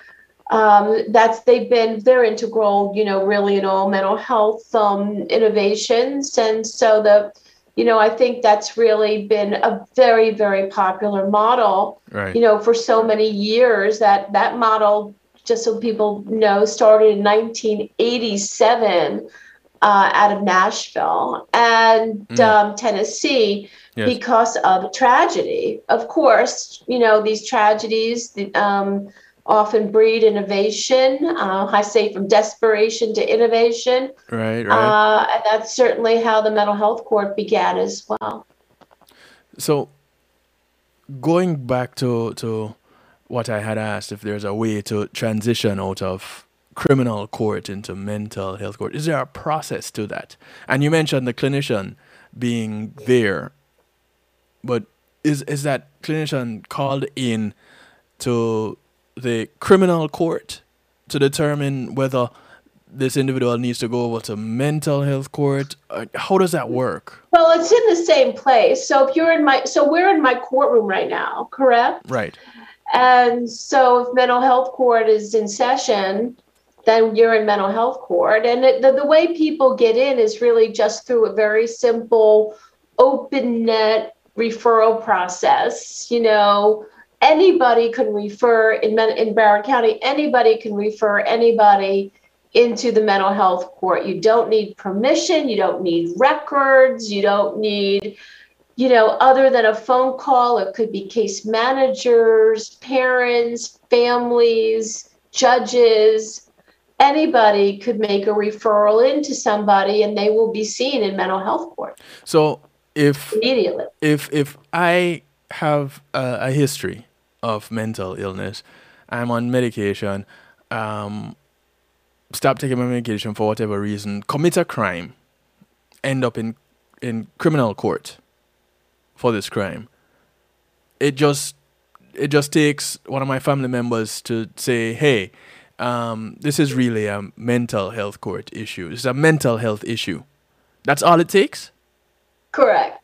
they're integral, really in all mental health innovations. And so I think that's really been a very, very popular model, right. For so many years. That model, just so people know, started in 1987 out of Nashville and Tennessee, yes. because of tragedy. Of course, these tragedies often breed innovation. I say from desperation to innovation. Right. And that's certainly how the mental health court began as well. So going back to what I had asked, if there's a way to transition out of criminal court into mental health court, is there a process to that? And you mentioned the clinician being there, but is that clinician called in to the criminal court to determine whether this individual needs to go over to mental health court? How does that work? Well, it's in the same place. So we're in my courtroom right now, correct? Right. And so if mental health court is in session, then you're in mental health court. And the way people get in is really just through a very simple open net referral process. Anybody can refer in Broward County, anybody can refer anybody into the mental health court. You don't need permission. You don't need records. You don't need, other than a phone call. It could be case managers, parents, families, judges. Anybody could make a referral into somebody and they will be seen in mental health court. So immediately. If I have a history of mental illness, I'm on medication, stop taking my medication for whatever reason, commit a crime, end up in criminal court for this crime, it just takes one of my family members to say, hey, this is really a mental health court issue. It's a mental health issue. That's all it takes? Correct.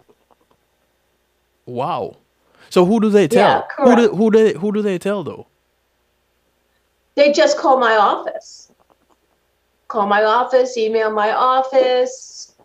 Wow. So who do they tell? Yeah, correct. Who do they tell though? They just call my office. Call my office, email my office.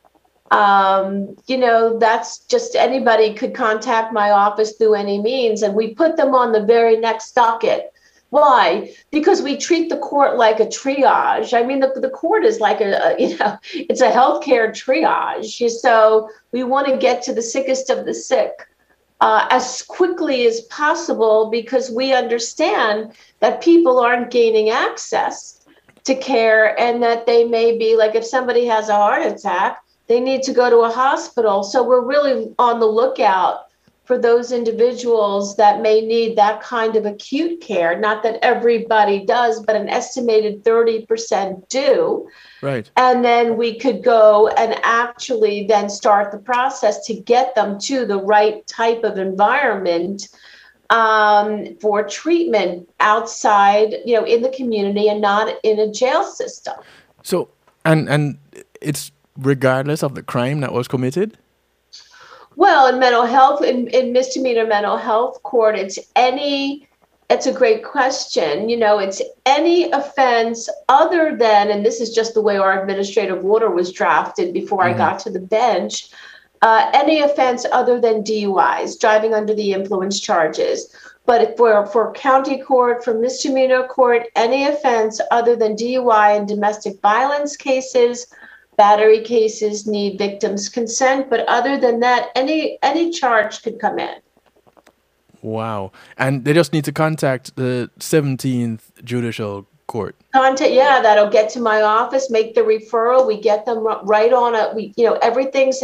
That's just anybody could contact my office through any means, and we put them on the very next docket. Why? Because we treat the court like a triage. I mean, the court is like it's a healthcare triage. So we want to get to the sickest of the sick as quickly as possible, because we understand that people aren't gaining access to care, and that they may be, like, if somebody has a heart attack, they need to go to a hospital. So we're really on the lookout for those individuals that may need that kind of acute care. Not that everybody does, but an estimated 30% do. Right. And then we could go and actually then start the process to get them to the right type of environment for treatment outside, in the community and not in a jail system. So, and it's regardless of the crime that was committed? Well, in mental health, in misdemeanor mental health court, it's a great question. It's any offense other than, and this is just the way our administrative order was drafted before I got to the bench, any offense other than DUIs, driving under the influence charges. But for county court, for misdemeanor court, any offense other than DUI and domestic violence cases, battery cases need victims' consent, but other than that, any charge could come in. Wow. And they just need to contact the 17th Judicial Court. That'll get to my office, make the referral. We get them right on everything's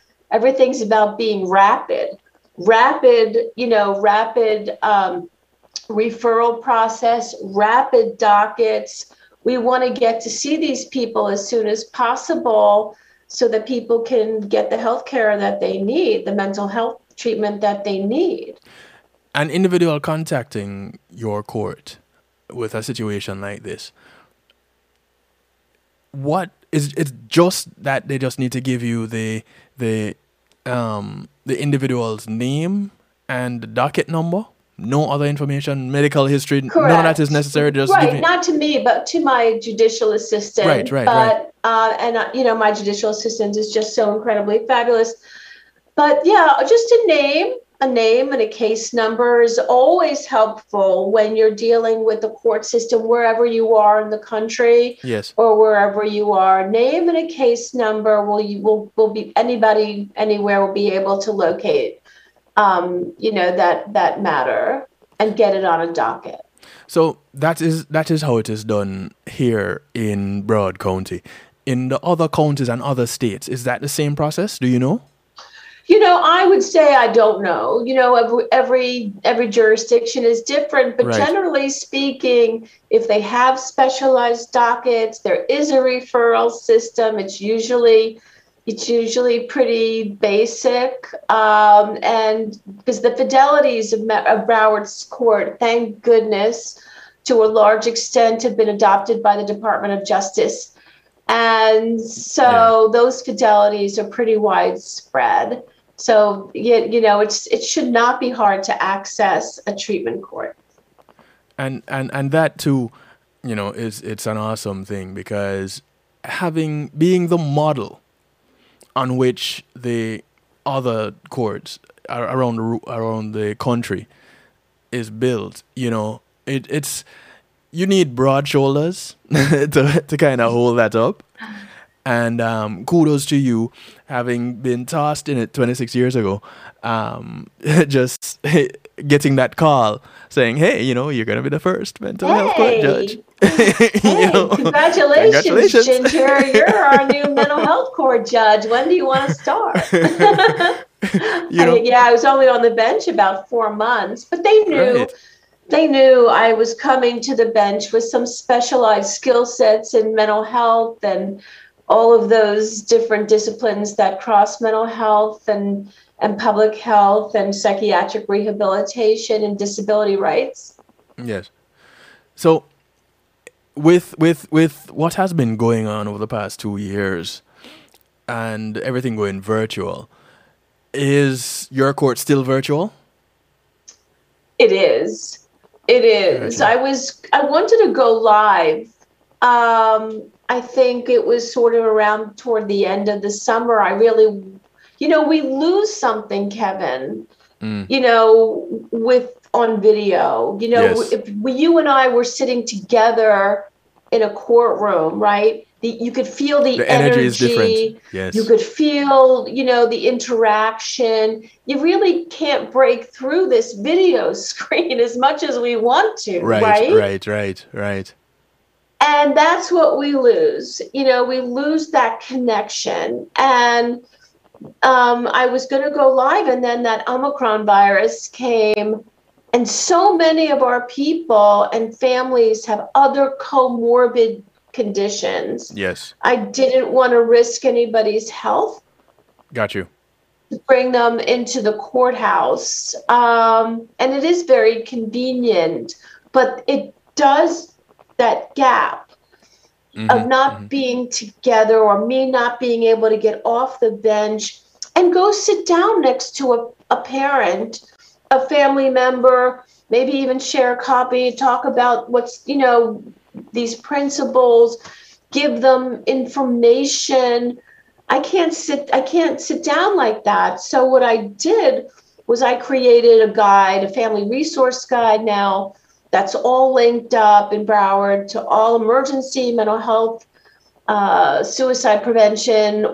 about being rapid referral process, rapid dockets. We want to get to see these people as soon as possible so that people can get the health care that they need, the mental health treatment that they need. An individual contacting your court with a situation like this, what is it's just that they just need to give you the individual's name and the docket number? No other information, medical history, Correct. none of that is necessary. Just right, not to me, but to my judicial assistant. Right. And my judicial assistant is just so incredibly fabulous. But yeah, just a name and a case number is always helpful when you're dealing with the court system, wherever you are in the country. Yes. Or wherever you are. Name and a case number will be anybody anywhere will be able to locate that matter and get it on a docket. So that is how it is done here in Broward County. In the other counties and other states, is that the same process? Do you know? I would say I don't know. Every jurisdiction is different, but right. Generally speaking, if they have specialized dockets, there is a referral system. It's usually pretty basic, and because the fidelities of Broward's court, thank goodness, to a large extent, have been adopted by the Department of Justice, and so those fidelities are pretty widespread. So it should not be hard to access a treatment court. And that too, it's an awesome thing, because being the model on which the other courts around the country is built, it's you need broad shoulders to kind of hold that up. And kudos to you, having been tossed in it 26 years ago, just getting that call saying, hey, you're going to be the first mental health court judge. Congratulations, Ginger. You're our new mental health court judge. When do you want to start? I was only on the bench about 4 months, but they knew. Right. They knew I was coming to the bench with some specialized skill sets in mental health and all of those different disciplines that cross mental health and public health and psychiatric rehabilitation and disability rights. Yes. So with what has been going on over the past 2 years and everything going virtual, is your court still virtual? It is. Gotcha. I wanted to go live. I think it was sort of around toward the end of the summer. I really, we lose something, Kevin, with on video, yes. If you and I were sitting together in a courtroom, right? You could feel the energy is different. Yes. You could feel, the interaction. You really can't break through this video screen as much as we want to, right? And that's what we lose. We lose that connection. And I was going to go live, and then that Omicron virus came. And so many of our people and families have other comorbid conditions. Yes. I didn't want to risk anybody's health. Got you. To bring them into the courthouse. And it is very convenient, but it does that gap of not being together, or me not being able to get off the bench and go sit down next to a parent, a family member, maybe even share a copy, talk about what's, these principles, give them information. I can't sit down like that. So what I did was I created a guide, a family resource guide now that's all linked up in Broward to all emergency mental health, suicide prevention,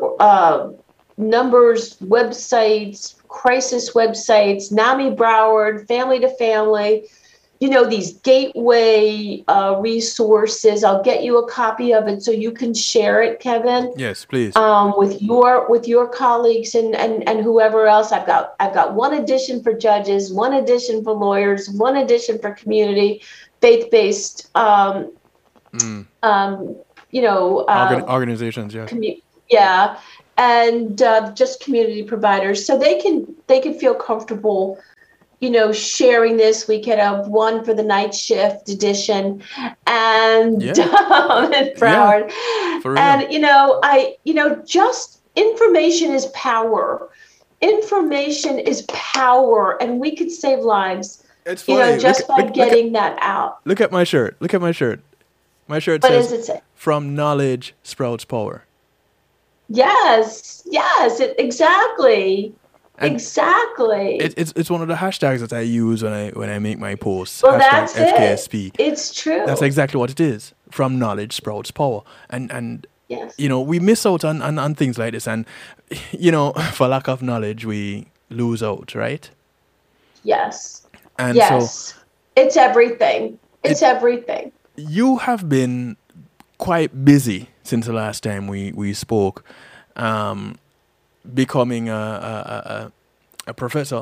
numbers, websites, crisis websites, NAMI Broward, family to family. these gateway resources. I'll get you a copy of it so you can share it, Kevin. Yes, please. With your colleagues and whoever else. I've got one edition for judges, one edition for lawyers, one edition for community faith-based Organizations, yeah, and just community providers, so they can feel comfortable, sharing this. We could have one for the night shift edition, and Broward, and just information is power. Information is power, and we could save lives. It's funny. Just by getting that out. Look at my shirt. My shirt What says, does it say? "From knowledge sprouts power." Yes, exactly. And exactly. It's one of the hashtags that I use when I make my posts. Well, Hashtag that's FKSP. it. It's true. That's exactly what it is. From knowledge sprouts power. And yes. We miss out on things like this, and for lack of knowledge we lose out, right? Yes. And yes. So it's everything. It's everything. You have been quite busy since the last time we spoke, becoming a professor.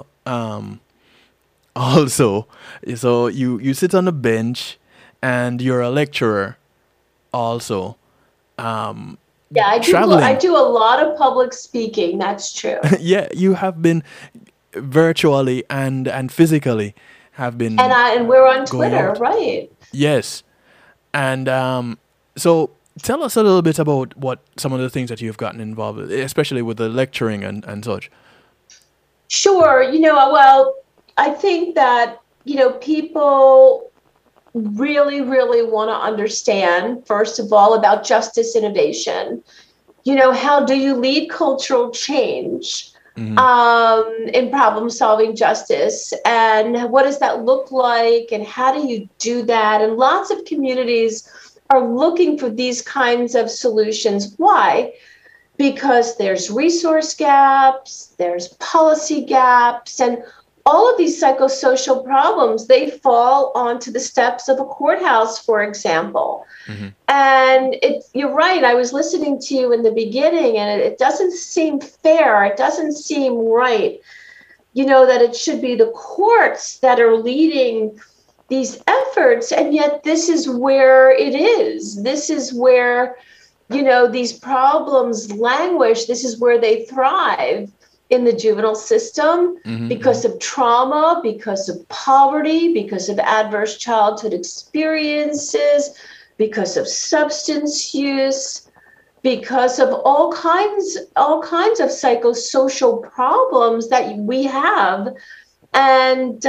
Also, so you sit on the bench, and you're a lecturer. Also, yeah, I do a lot of public speaking. That's true. Yeah, you have been virtually and physically have been, and we're on Twitter, right? Yes, and so tell us a little bit about what some of the things that you've gotten involved with, especially with the lecturing and such. Sure. Well, I think that, people really, really want to understand, first of all, about justice innovation. How do you lead cultural change in problem-solving justice? And what does that look like? And how do you do that? And lots of communities are looking for these kinds of solutions. Why? Because there's resource gaps, there's policy gaps, and all of these psychosocial problems, they fall onto the steps of a courthouse, for example. Mm-hmm. And you're right, I was listening to you in the beginning, and it doesn't seem fair, it doesn't seem right, that it should be the courts that are leading these efforts, and yet this is where it is. This is where, these problems languish. This is where they thrive in the juvenile system because of trauma, because of poverty, because of adverse childhood experiences, because of substance use, because of all kinds of psychosocial problems that we have. And,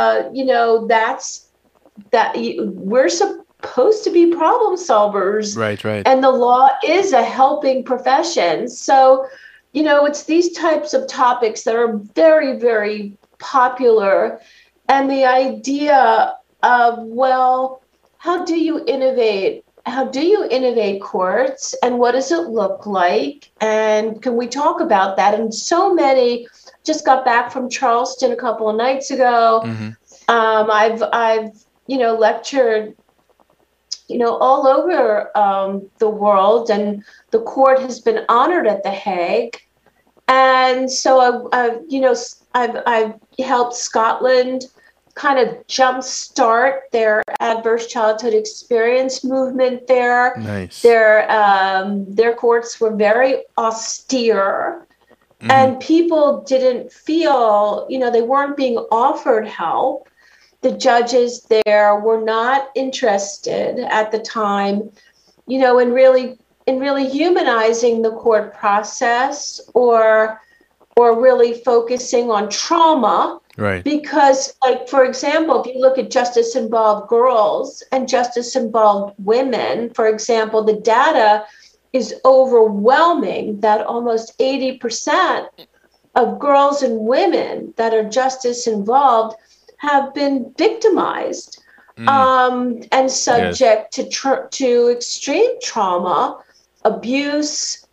we're supposed to be problem solvers. Right. And the law is a helping profession. So, it's these types of topics that are very, very popular. And the idea of, well, how do you innovate? How do you innovate courts? And what does it look like? And can we talk about that? And so many, just got back from Charleston a couple of nights ago. I've lectured, all over the world, and the court has been honored at The Hague. And so I've helped Scotland kind of jumpstart their adverse childhood experience movement there. Nice. Their courts were very austere. And people didn't feel, they weren't being offered help. The judges there were not interested at the time, in really humanizing the court process or really focusing on trauma. Right. Because, like, for example, if you look at justice-involved girls and justice-involved women, for example, the data is overwhelming that almost 80% of girls and women that are justice involved have been victimized and subject to extreme trauma, abuse.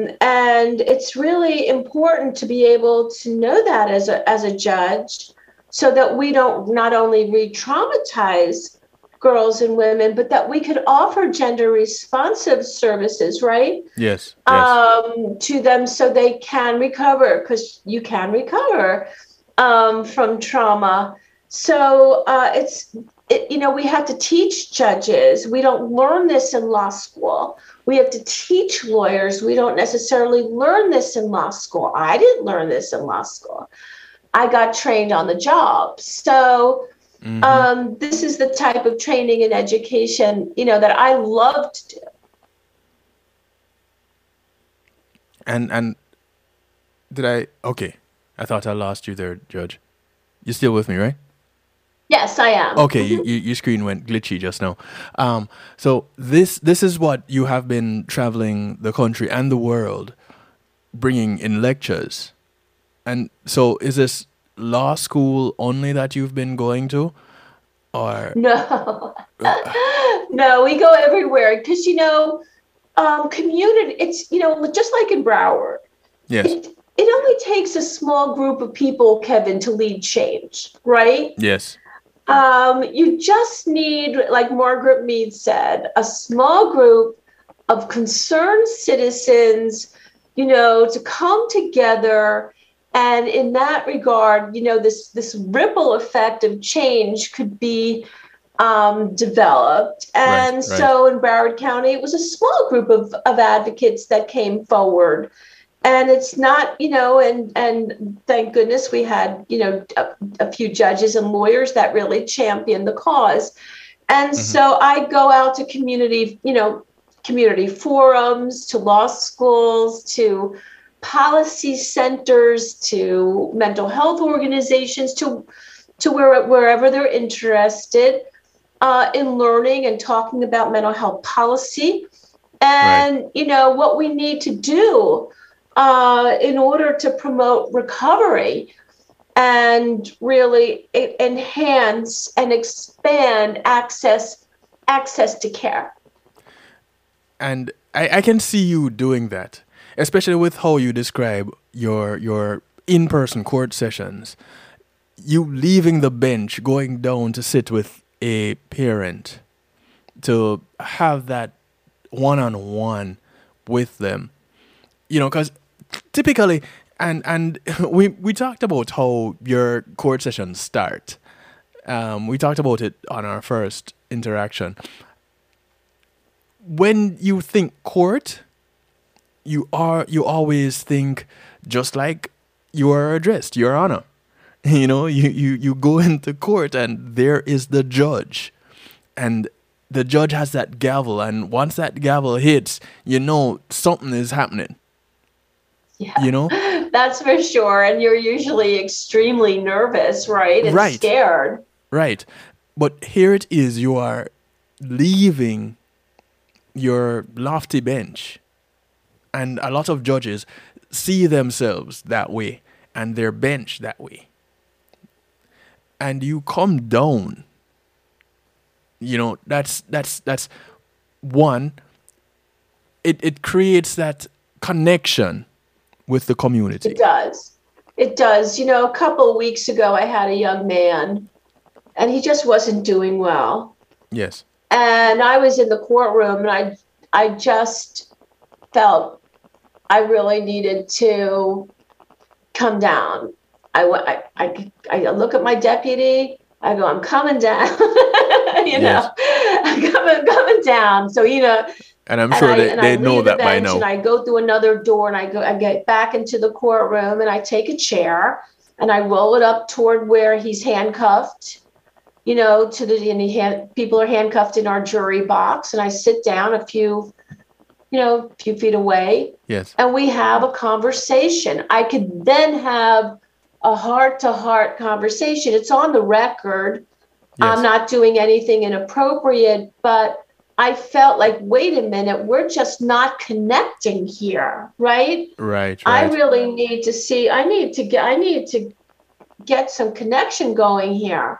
And it's really important to be able to know that as a judge, so that we don't not only re-traumatize girls and women, but that we could offer gender responsive services, right? Yes. To them so they can recover, because you can recover from trauma. So we have to teach judges. We don't learn this in law school. We have to teach lawyers. We don't necessarily learn this in law school. I didn't learn this in law school. I got trained on the job. So this is the type of training and education, that I love to do. And okay. I thought I lost you there, Judge. You still with me, right? Yes, I am. Okay, your screen went glitchy just now. So this is what you have been traveling the country and the world, bringing in lectures. And so is this law school only that you've been going to? Or no, no, we go everywhere because community. It's just like in Broward. Yes, it only takes a small group of people, Kevin, to lead change, right? Yes. You just need, like Margaret Mead said, a small group of concerned citizens, to come together. And in that regard, this ripple effect of change could be developed. And right. So in Broward County, it was a small group of advocates that came forward. And it's not, and thank goodness we had, a few judges and lawyers that really championed the cause. And so I go out to community forums, to law schools, to policy centers, to mental health organizations, to wherever they're interested in learning and talking about mental health policy. And, what we need to do in order to promote recovery and really enhance and expand access to care. And I can see you doing that, especially with how you describe your in-person court sessions. You leaving the bench, going down to sit with a parent, to have that one-on-one with them. Because typically, and we talked about how your court sessions start. We talked about it on our first interaction. When you think court, you always think just like you are addressed, Your Honor. You go into court and there is the judge, and the judge has that gavel, and once that gavel hits, something is happening. Yeah, that's for sure. And you're usually extremely nervous, right? And scared. Right. But here it is, you are leaving your lofty bench. And a lot of judges see themselves that way and their bench that way. And you come down. That's one. It creates that connection with the community. It does. A couple of weeks ago, I had a young man, and he just wasn't doing well. Yes. And I was in the courtroom, and I just felt I really needed to come down. I look at my deputy. I go, I'm coming down. I'm coming down. So and I'm sure they know that by now. And I go through another door, and I get back into the courtroom, and I take a chair, and I roll it up toward where he's handcuffed. People are handcuffed in our jury box, and I sit down a few feet away. Yes. And we have a conversation. I could then have a heart-to-heart conversation. It's on the record. Yes. I'm not doing anything inappropriate, but I felt like, wait a minute, we're just not connecting here, right? Right. I really need to I need to get some connection going here.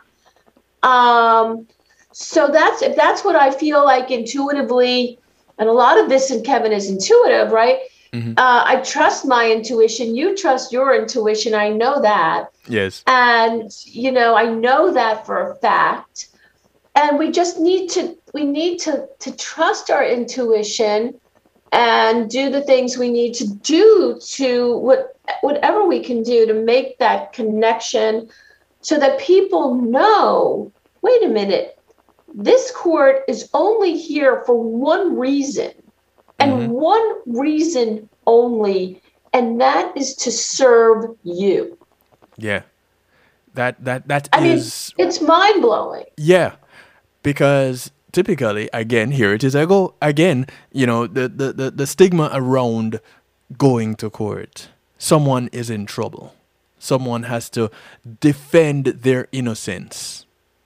So that's what I feel like intuitively, and a lot of this in Kevin is intuitive, right? I trust my intuition. You trust your intuition. I know that. Yes. And, I know that for a fact. And we just need to trust our intuition and do the things we need to do to whatever we can do to make that connection so that people know, wait a minute, this court is only here for one reason and one reason only, and that is to serve you. Yeah. That I mean, it's mind blowing. Yeah. Because typically, again, here it is. I go again, the stigma around going to court. Someone is in trouble. Someone has to defend their innocence.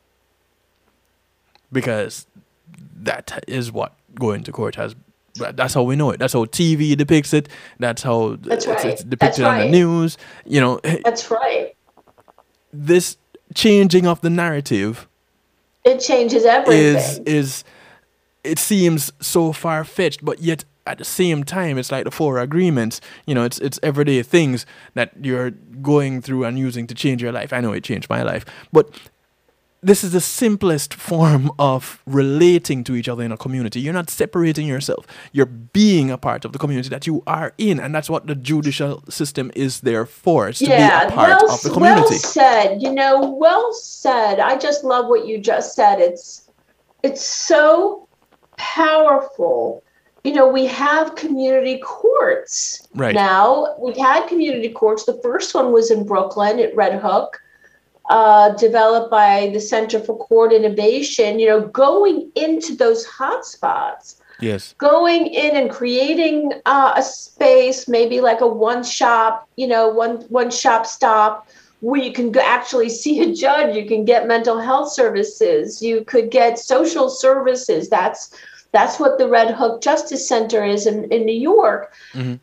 Because that is what going to court has. That's how we know it. That's how TV depicts it. That's how it's depicted on the news. That's right. This changing of the narrative. It changes everything. It seems so far-fetched, but yet at the same time, it's like the four agreements. It's everyday things that you're going through and using to change your life. I know it changed my life, but this is the simplest form of relating to each other in a community. You're not separating yourself. You're being a part of the community that you are in, and that's what the judicial system is there for. It's to be a part of the community. Well said. Well said. I just love what you just said. It's so powerful. We have community courts now. We've had community courts. The first one was in Brooklyn at Red Hook. Developed by the Center for Court Innovation, going into those hotspots. Yes. Going in and creating a space, maybe like a one-shop stop where you can actually see a judge. You can get mental health services. You could get social services. That's what the Red Hook Justice Center is in New York. And,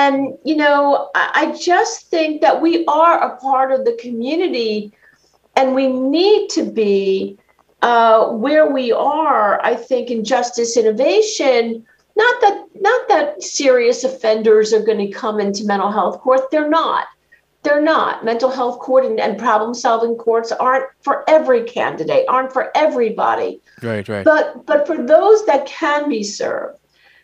I just think that we are a part of the community. And we need to be where we are, I think, in justice innovation. Not that serious offenders are going to come into mental health court. They're not. Mental health court and problem-solving courts aren't for every candidate, aren't for everybody. Right. But for those that can be served,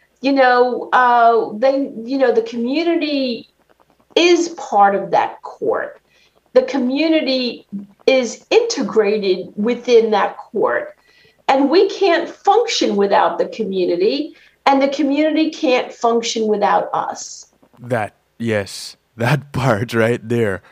the community is part of that court. The community is integrated within that court. And we can't function without the community, and the community can't function without us. That part right there.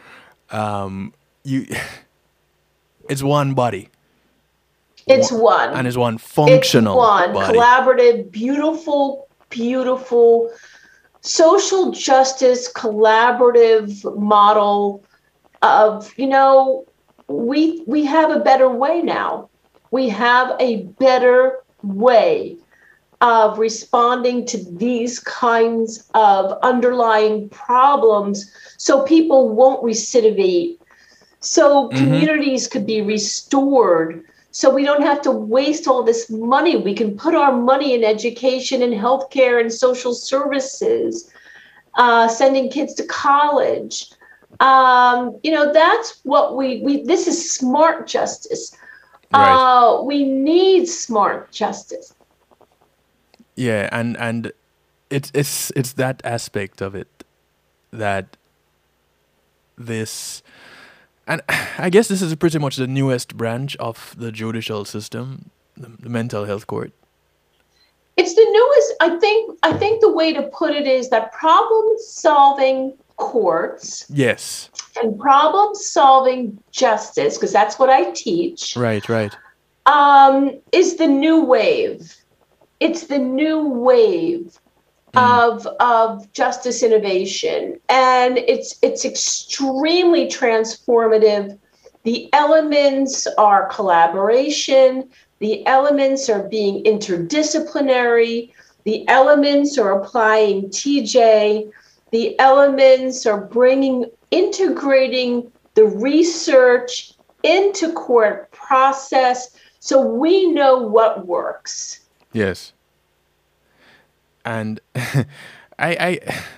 It's one body. It's one. And it's one functional body. Collaborative, beautiful social justice collaborative model of, we have a better way now. We have a better way of responding to these kinds of underlying problems so people won't recidivate, so communities could be restored, so we don't have to waste all this money. We can put our money in education and healthcare and social services, sending kids to college. That's what we this is smart justice. Right. We need smart justice. Yeah, and it's that aspect of it that this, and I guess this is pretty much the newest branch of the judicial system, the mental health court. It's the newest. I think the way to put it is that problem-solving courts, yes, and problem-solving justice, because that's what I teach. Right. Is the new wave. It's the new wave of justice innovation, and it's extremely transformative. The elements are collaboration. The elements are being interdisciplinary. The elements are applying TJ. The elements are integrating the research into court process, so we know what works. Yes. And I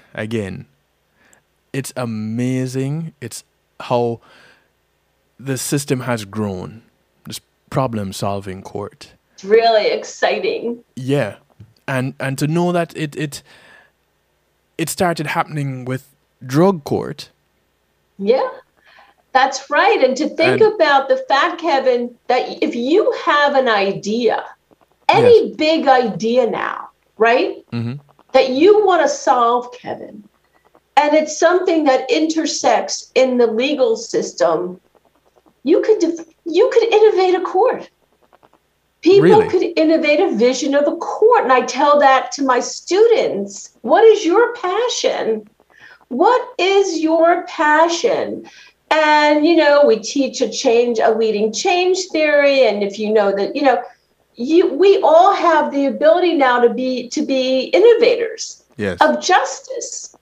again, it's amazing. It's how the system has grown. This problem-solving court. It's really exciting. Yeah, and to know that it started happening with drug court. Yeah, that's right. And to think about the fact, Kevin, that if you have an idea, any big idea now, right, that you want to solve, Kevin, and it's something that intersects in the legal system, you could innovate a court. People could innovate a vision of a court. And I tell that to my students. What is your passion? What is your passion? And, we teach a leading change theory. And if you know that, we all have the ability now to be innovators of justice.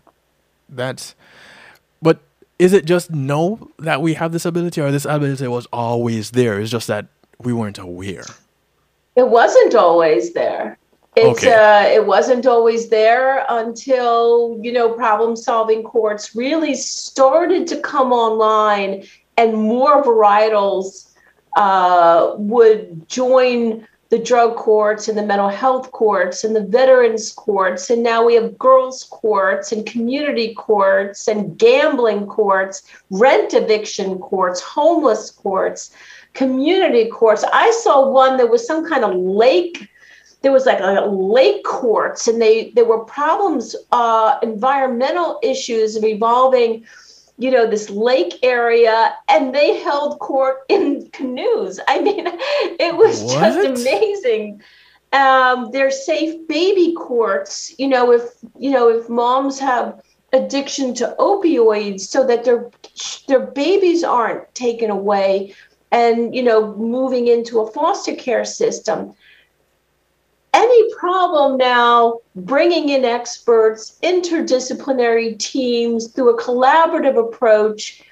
But is it just that we have this ability, or this ability was always there? It's just that we weren't aware. It wasn't always there. It wasn't always there until, problem-solving courts really started to come online, and more varietals would join the drug courts and the mental health courts and the veterans courts. And now we have girls courts and community courts and gambling courts, rent eviction courts, homeless courts, community courts. I saw one that was some kind of lake. There was like a lake courts, and there were problems, environmental issues revolving, this lake area, and they held court in canoes. I mean, it was just amazing. There's safe baby courts, if moms have addiction to opioids, so that their babies aren't taken away and, moving into a foster care system. Any problem now, bringing in experts, interdisciplinary teams through a collaborative approach,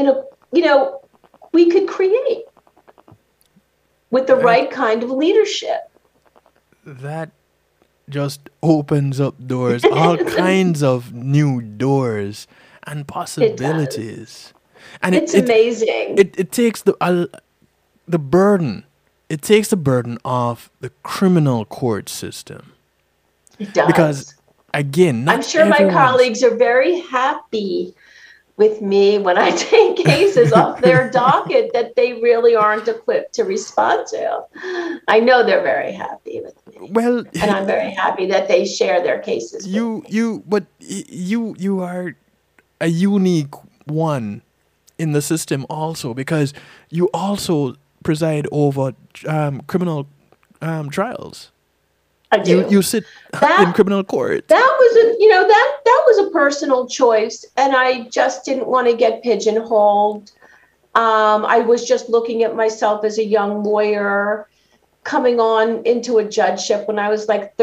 we could create with the right kind of leadership. That just opens up doors, all kinds of new doors and possibilities. And it's amazing. It takes the burden. It takes the burden off the criminal court system. It does. Because, again, I'm sure my colleagues are very happy with me when I take cases off their docket that they really aren't equipped to respond to. I know they're very happy with me. Well, and I'm very happy that they share their cases. But you are a unique one in the system also, because you also preside over criminal trials. I do. You sit in criminal court. That was a personal choice, and I just didn't want to get pigeonholed. I was just looking at myself as a young lawyer coming on into a judgeship when I was like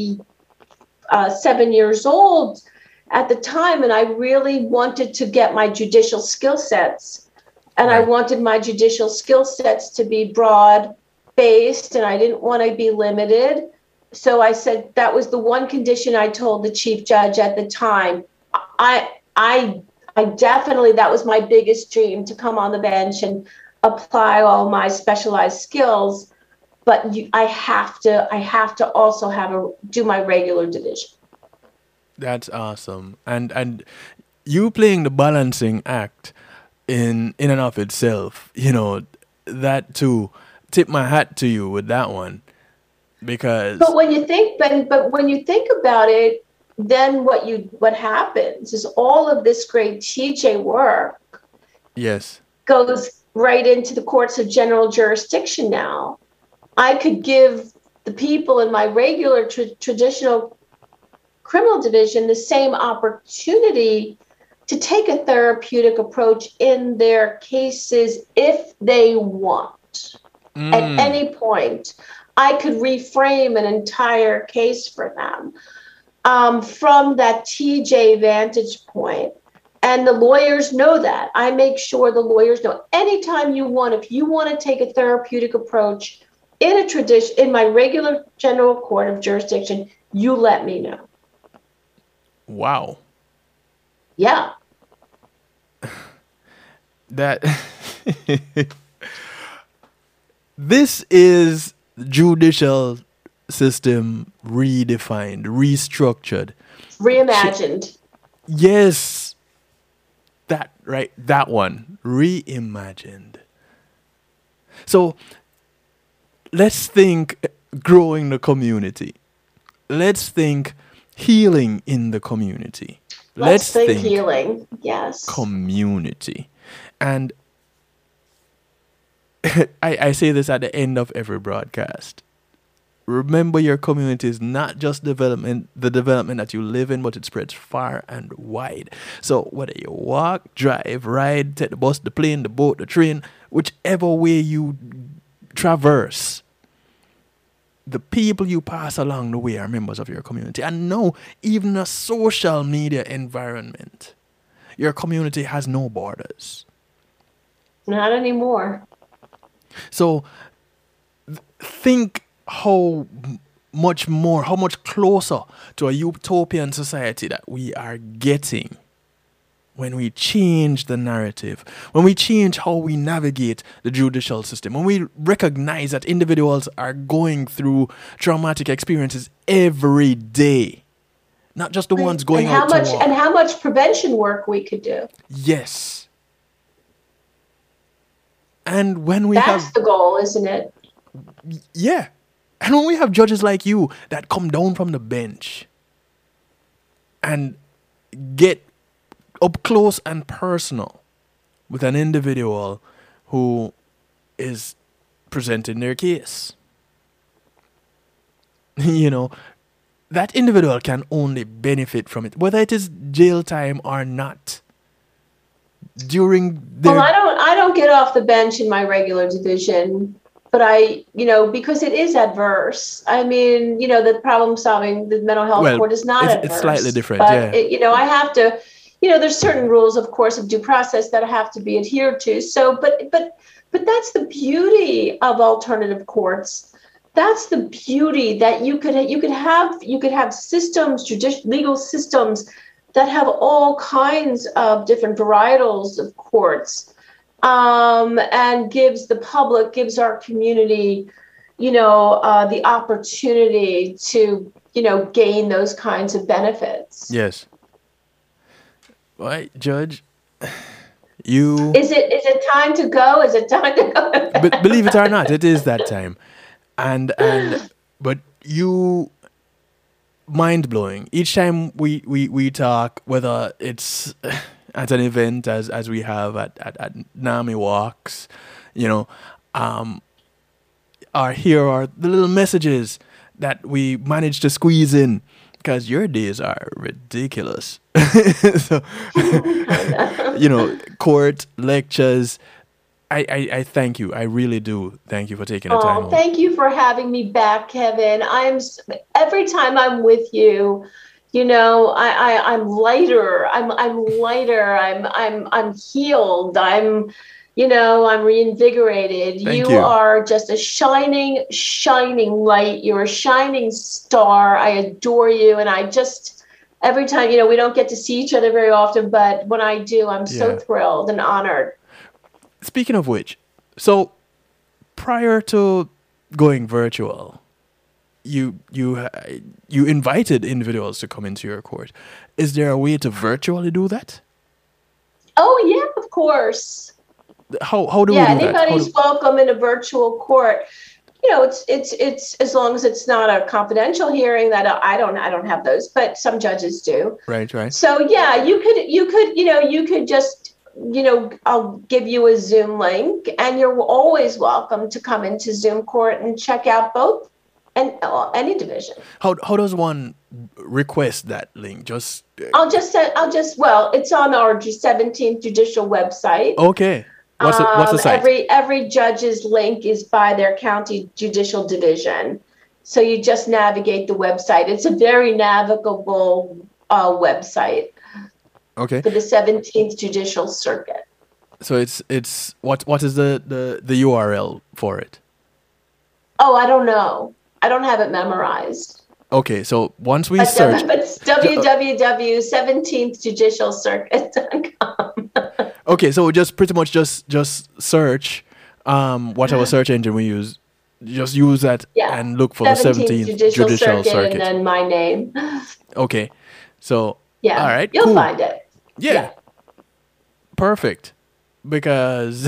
37 years old at the time, and I really wanted to get my judicial skill sets. And I wanted my judicial skill sets to be broad-based, and I didn't want to be limited. So I said that was the one condition I told the chief judge at the time. I definitely, that was my biggest dream, to come on the bench and apply all my specialized skills. But I have to also do my regular division. That's awesome. And you playing the balancing act in and of itself, that too, tip my hat to you with that one, because. But when you think about it, then what happens is all of this great TJ work, goes right into the courts of general jurisdiction. Now, I could give the people in my regular traditional criminal division the same opportunity to take a therapeutic approach in their cases if they want. At any point, I could reframe an entire case for them from that TJ vantage point. And the lawyers know that. I make sure the lawyers know anytime if you want to take a therapeutic approach in my regular general court of jurisdiction, you let me know. Wow. Yeah. That this is judicial system redefined, restructured, Reimagined. Yes, that right, that one, reimagined. So let's think growing the community. Let's think healing in the community. Let's think healing. Yes. Community. And I say this at the end of every broadcast. Remember, your community is not just the development that you live in, but it spreads far and wide. So whether you walk, drive, ride, take the bus, the plane, the boat, the train, whichever way you traverse, the people you pass along the way are members of your community. And no, even a social media environment, your community has no borders. Not anymore. So think how much closer to a utopian society that we are getting when we change the narrative, when we change how we navigate the judicial system, when we recognize that individuals are going through traumatic experiences every day, not just the ones going out to war. And how much prevention work we could do. Yes. And when we That's the goal, isn't it? Yeah. And when we have judges like you that come down from the bench and get up close and personal with an individual who is presenting their case, you know, that individual can only benefit from it, whether it is jail time or not. During their... Well, I don't get off the bench in my regular division. But because it is adverse. I mean, the problem solving, the mental health court is not adverse. It's slightly different, but I have to, there's certain rules, of course, of due process that have to be adhered to. So, but that's the beauty of alternative courts. That's the beauty that you could have systems, legal systems that have all kinds of different varietals of courts. And gives our community, the opportunity to, gain those kinds of benefits. Yes. Right, Judge. You. Is it time to go? Is it time to go? But believe it or not, it is that time, but you. Mind blowing. Each time we talk, whether it's at an event as we have at NAMI Walks, here are the little messages that we manage to squeeze in, because your days are ridiculous. So, court, lectures. I thank you. I really do. Thank you for taking the time. Thank you for having me back, Kevin. Every time I'm with you, I'm lighter. I'm lighter. I'm healed. I'm reinvigorated. Thank you are just a shining, shining light. You're a shining star. I adore you. And I just, every time, we don't get to see each other very often, but when I do, I'm so thrilled and honored. Speaking of which, so prior to going virtual, you invited individuals to come into your court. Is there a way to virtually do that? Oh yeah, of course. How do we do that? Yeah, anybody's welcome in a virtual court. It's as long as it's not a confidential hearing. That I don't have those, but some judges do. Right. So yeah, you could just. I'll give you a Zoom link, and you're always welcome to come into Zoom court and check out both and any division. How does one request that link? It's on our 17th judicial website. Okay. What's the site? Every judge's link is by their county judicial division. So you just navigate the website. It's a very navigable website. Okay. For the 17th Judicial Circuit. So it's what is the URL for it? Oh, I don't know. I don't have it memorized. Okay, so once we search... But it's www.17thjudicialcircuit.com. Okay, so just pretty much just search whatever search engine we use. Just use that and look for the 17th Judicial Circuit. And then my name. Okay, so... Yeah, all right, you'll cool. find it. Yeah. Perfect. Because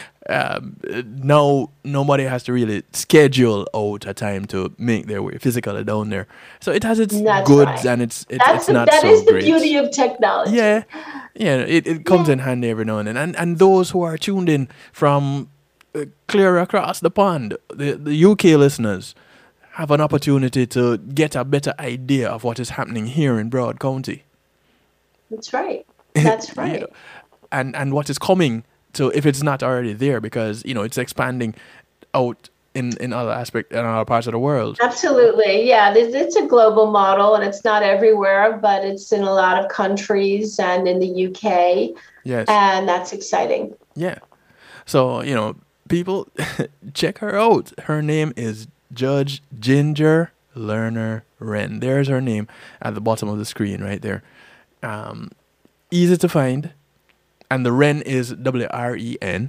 now nobody has to really schedule out a time to make their way physically down there. So it has its goods and it's not so great. That is the beauty of technology. Yeah. Yeah, it comes in handy every now and then. And those who are tuned in from clear across the pond, the UK listeners, have an opportunity to get a better idea of what is happening here in Broward County. That's right. That's right. Yeah. And what is coming to, if it's not already there, because it's expanding out in other aspects in other parts of the world. Absolutely, yeah. It's a global model, and it's not everywhere, but it's in a lot of countries and in the UK. Yes, and that's exciting. Yeah. So people, check her out. Her name is Judge Ginger Lerner Wren. There's her name at the bottom of the screen right there. Easy to find, and the Wren is WREN.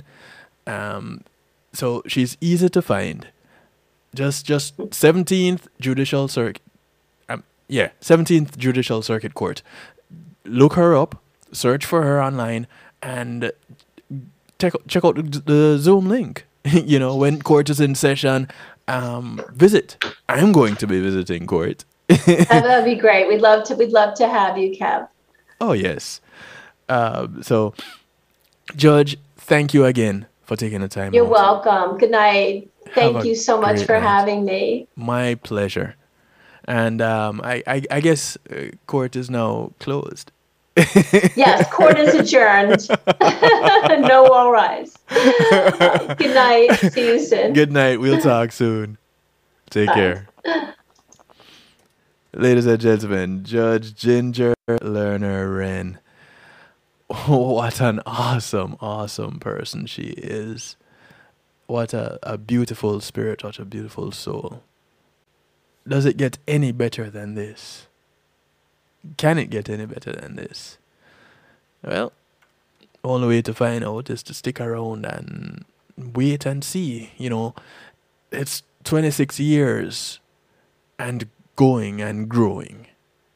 So she's easy to find. Just 17th Judicial Circuit. 17th Judicial Circuit Court. Look her up, search for her online, and check out the Zoom link. When court is in session, visit. I'm going to be visiting court. That'd be great. We'd love to have you, Kev. Oh yes. So, Judge, thank you again for taking the time. You're welcome. Good night. Thank you so much for having me. My pleasure. And I guess court is now closed. Yes, court is adjourned. No all rise. Good night. See you soon. Good night. We'll talk soon. Take care. Ladies and gentlemen, Judge Ginger Lerner Wren. What an awesome, awesome person she is. What a beautiful spirit, what a beautiful soul. Does it get any better than this? Can it get any better than this? Well, only way to find out is to stick around and wait and see. It's 26 years and going and growing.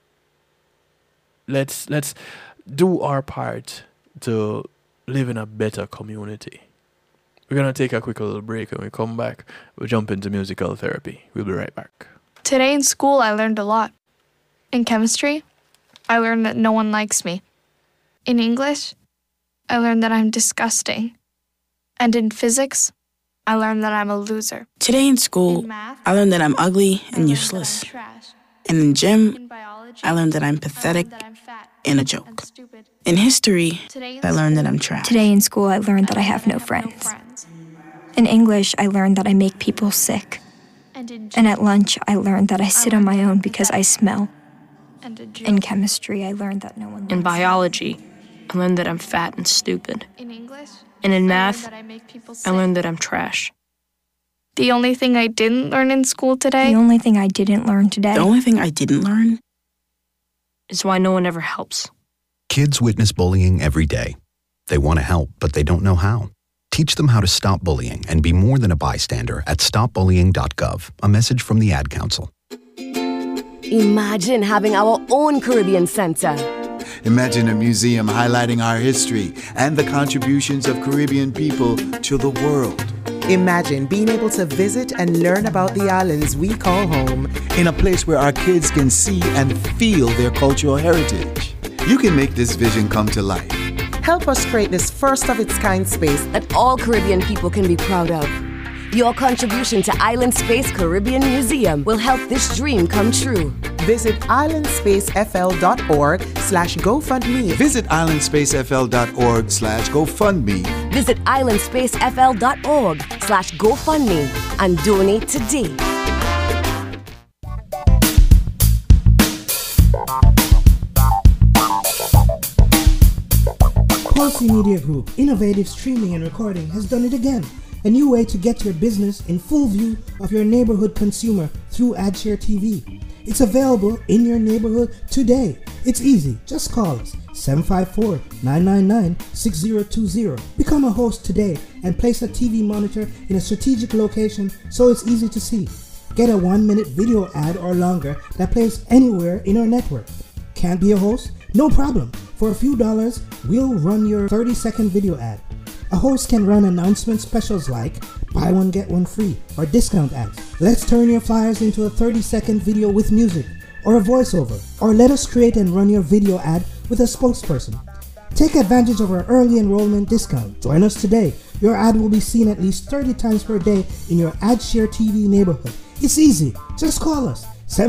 Let's do our part to live in a better community. We're going to take a quick little break. When we come back, we'll jump into musical therapy. We'll be right back. Today in school, I learned a lot. In chemistry, I learned that no one likes me. In English, I learned that I'm disgusting. And in physics, I learned that I'm a loser. Today in school, I learned that I'm ugly and useless. And in gym, I learned that I'm pathetic and a joke. In history, I learned that I'm trash. Today in school, I learned that I have no friends. In English, I learned that I make people sick. And at lunch, I learned that I sit on my own because I smell. In chemistry, I learned that no one likes me. In biology, I learned that I'm fat and stupid. In English, and in math, I learned that I'm trash. The only thing I didn't learn in school today... The only thing I didn't learn today... The only thing I didn't learn... is why no one ever helps. Kids witness bullying every day. They want to help, but they don't know how. Teach them how to stop bullying and be more than a bystander at stopbullying.gov. A message from the Ad Council. Imagine having our own Caribbean Center. Imagine a museum highlighting our history and the contributions of Caribbean people to the world. Imagine being able to visit and learn about the islands we call home. In a place where our kids can see and feel their cultural heritage. You can make this vision come to life. Help us create this first-of-its-kind space that all Caribbean people can be proud of. Your contribution to Island Space Caribbean Museum will help this dream come true. Visit islandspacefl.org/GoFundMe. Visit islandspacefl.org/GoFundMe. Visit islandspacefl.org/GoFundMe and donate today. Quality Media Group, innovative streaming and recording, has done it again. A new way to get your business in full view of your neighborhood consumer through AdShare TV. It's available in your neighborhood today. It's easy. Just call us 754-999-6020. Become a host today and place a TV monitor in a strategic location so it's easy to see. Get a 1-minute video ad or longer that plays anywhere in our network. Can't be a host? No problem. For a few dollars, we'll run your 30-second video ad. A host can run announcement specials like buy one get one free or discount ads. Let's turn your flyers into a 30-second video with music or a voiceover, or let us create and run your video ad with a spokesperson. Take advantage of our early enrollment discount. Join us today. Your ad will be seen at least 30 times per day in your AdShare TV neighborhood. It's easy. Just call us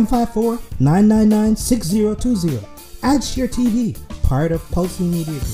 754-999-6020. AdShare TV, part of Pulse Media Group.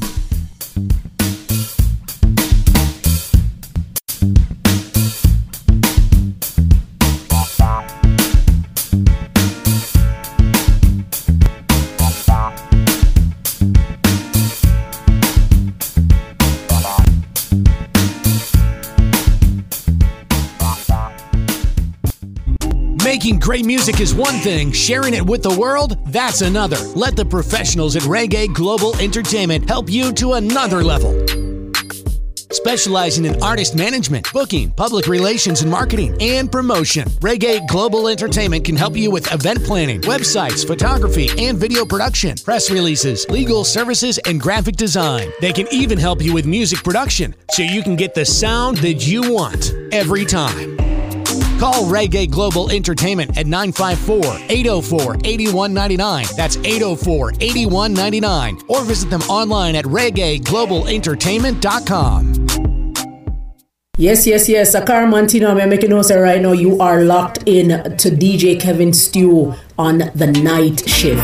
Making great music is one thing, sharing it with the world, that's another. Let the professionals at Reggae Global Entertainment help you to another level. Specializing in artist management, booking, public relations and marketing, and promotion, Reggae Global Entertainment can help you with event planning, websites, photography, and video production, press releases, legal services, and graphic design. They can even help you with music production, so you can get the sound that you want every time. Call Reggae Global Entertainment at 954-804-8199. That's 804-8199. Or visit them online at reggaeglobalentertainment.com. Yes. Akar Mantino, I'm making notes right now. You are locked in to DJ Kevin Stew on the night shift.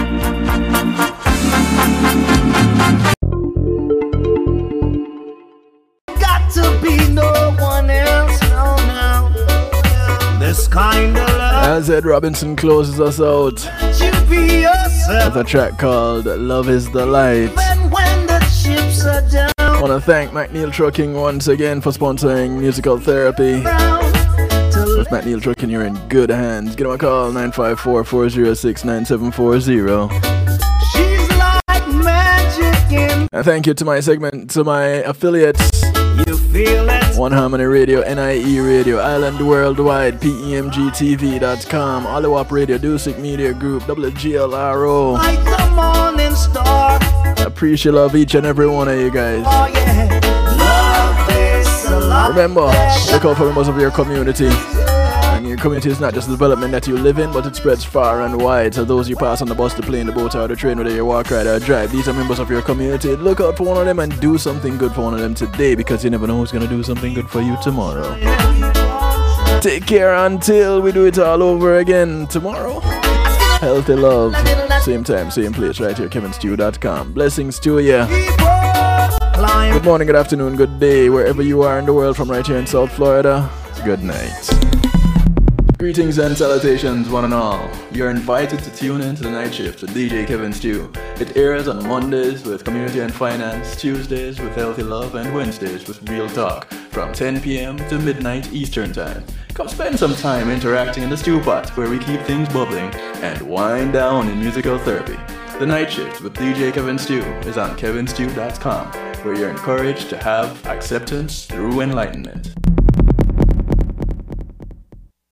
Got to be no one else, no. This kind of love. As Ed Robinson closes us out with a track called Love is the Light. When the chips are down. I want to thank McNeil Trucking once again for sponsoring Musical Therapy. With McNeil Trucking, you're in good hands. Give them a call, 954-406-9740. She's like magic in. And thank you to my affiliates. You feel it. One Harmony Radio, NIE Radio, Island Worldwide, PEMGTV.com, Oliwap Radio, Dusik Media Group, WGLRO. Like the morning star. I appreciate love each and every one of you guys. Oh yeah, love is a lot. Remember, look out for members of your community. And your community is not just the development that you live in, but it spreads far and wide. So those you pass on the bus, the plane, the boat, or the train, whether you walk, ride, or drive, these are members of your community. Look out for one of them and do something good for one of them today, because you never know who's going to do something good for you tomorrow. Take care until we do it all over again tomorrow. Healthy love. Same time, same place, right here, kevinstew.com. Blessings to you. Good morning, good afternoon, good day, wherever you are in the world from right here in South Florida. Good night. Greetings and salutations, one and all. You're invited to tune in to the night shift with DJ Kevin Stew. It airs on Mondays with Community and Finance, Tuesdays with Healthy Love, and Wednesdays with Real Talk from 10 p.m. to midnight Eastern Time. Come spend some time interacting in the stew pot where we keep things bubbling and wind down in musical therapy. The night shift with DJ Kevin Stew is on kevinstew.com, where you're encouraged to have acceptance through enlightenment.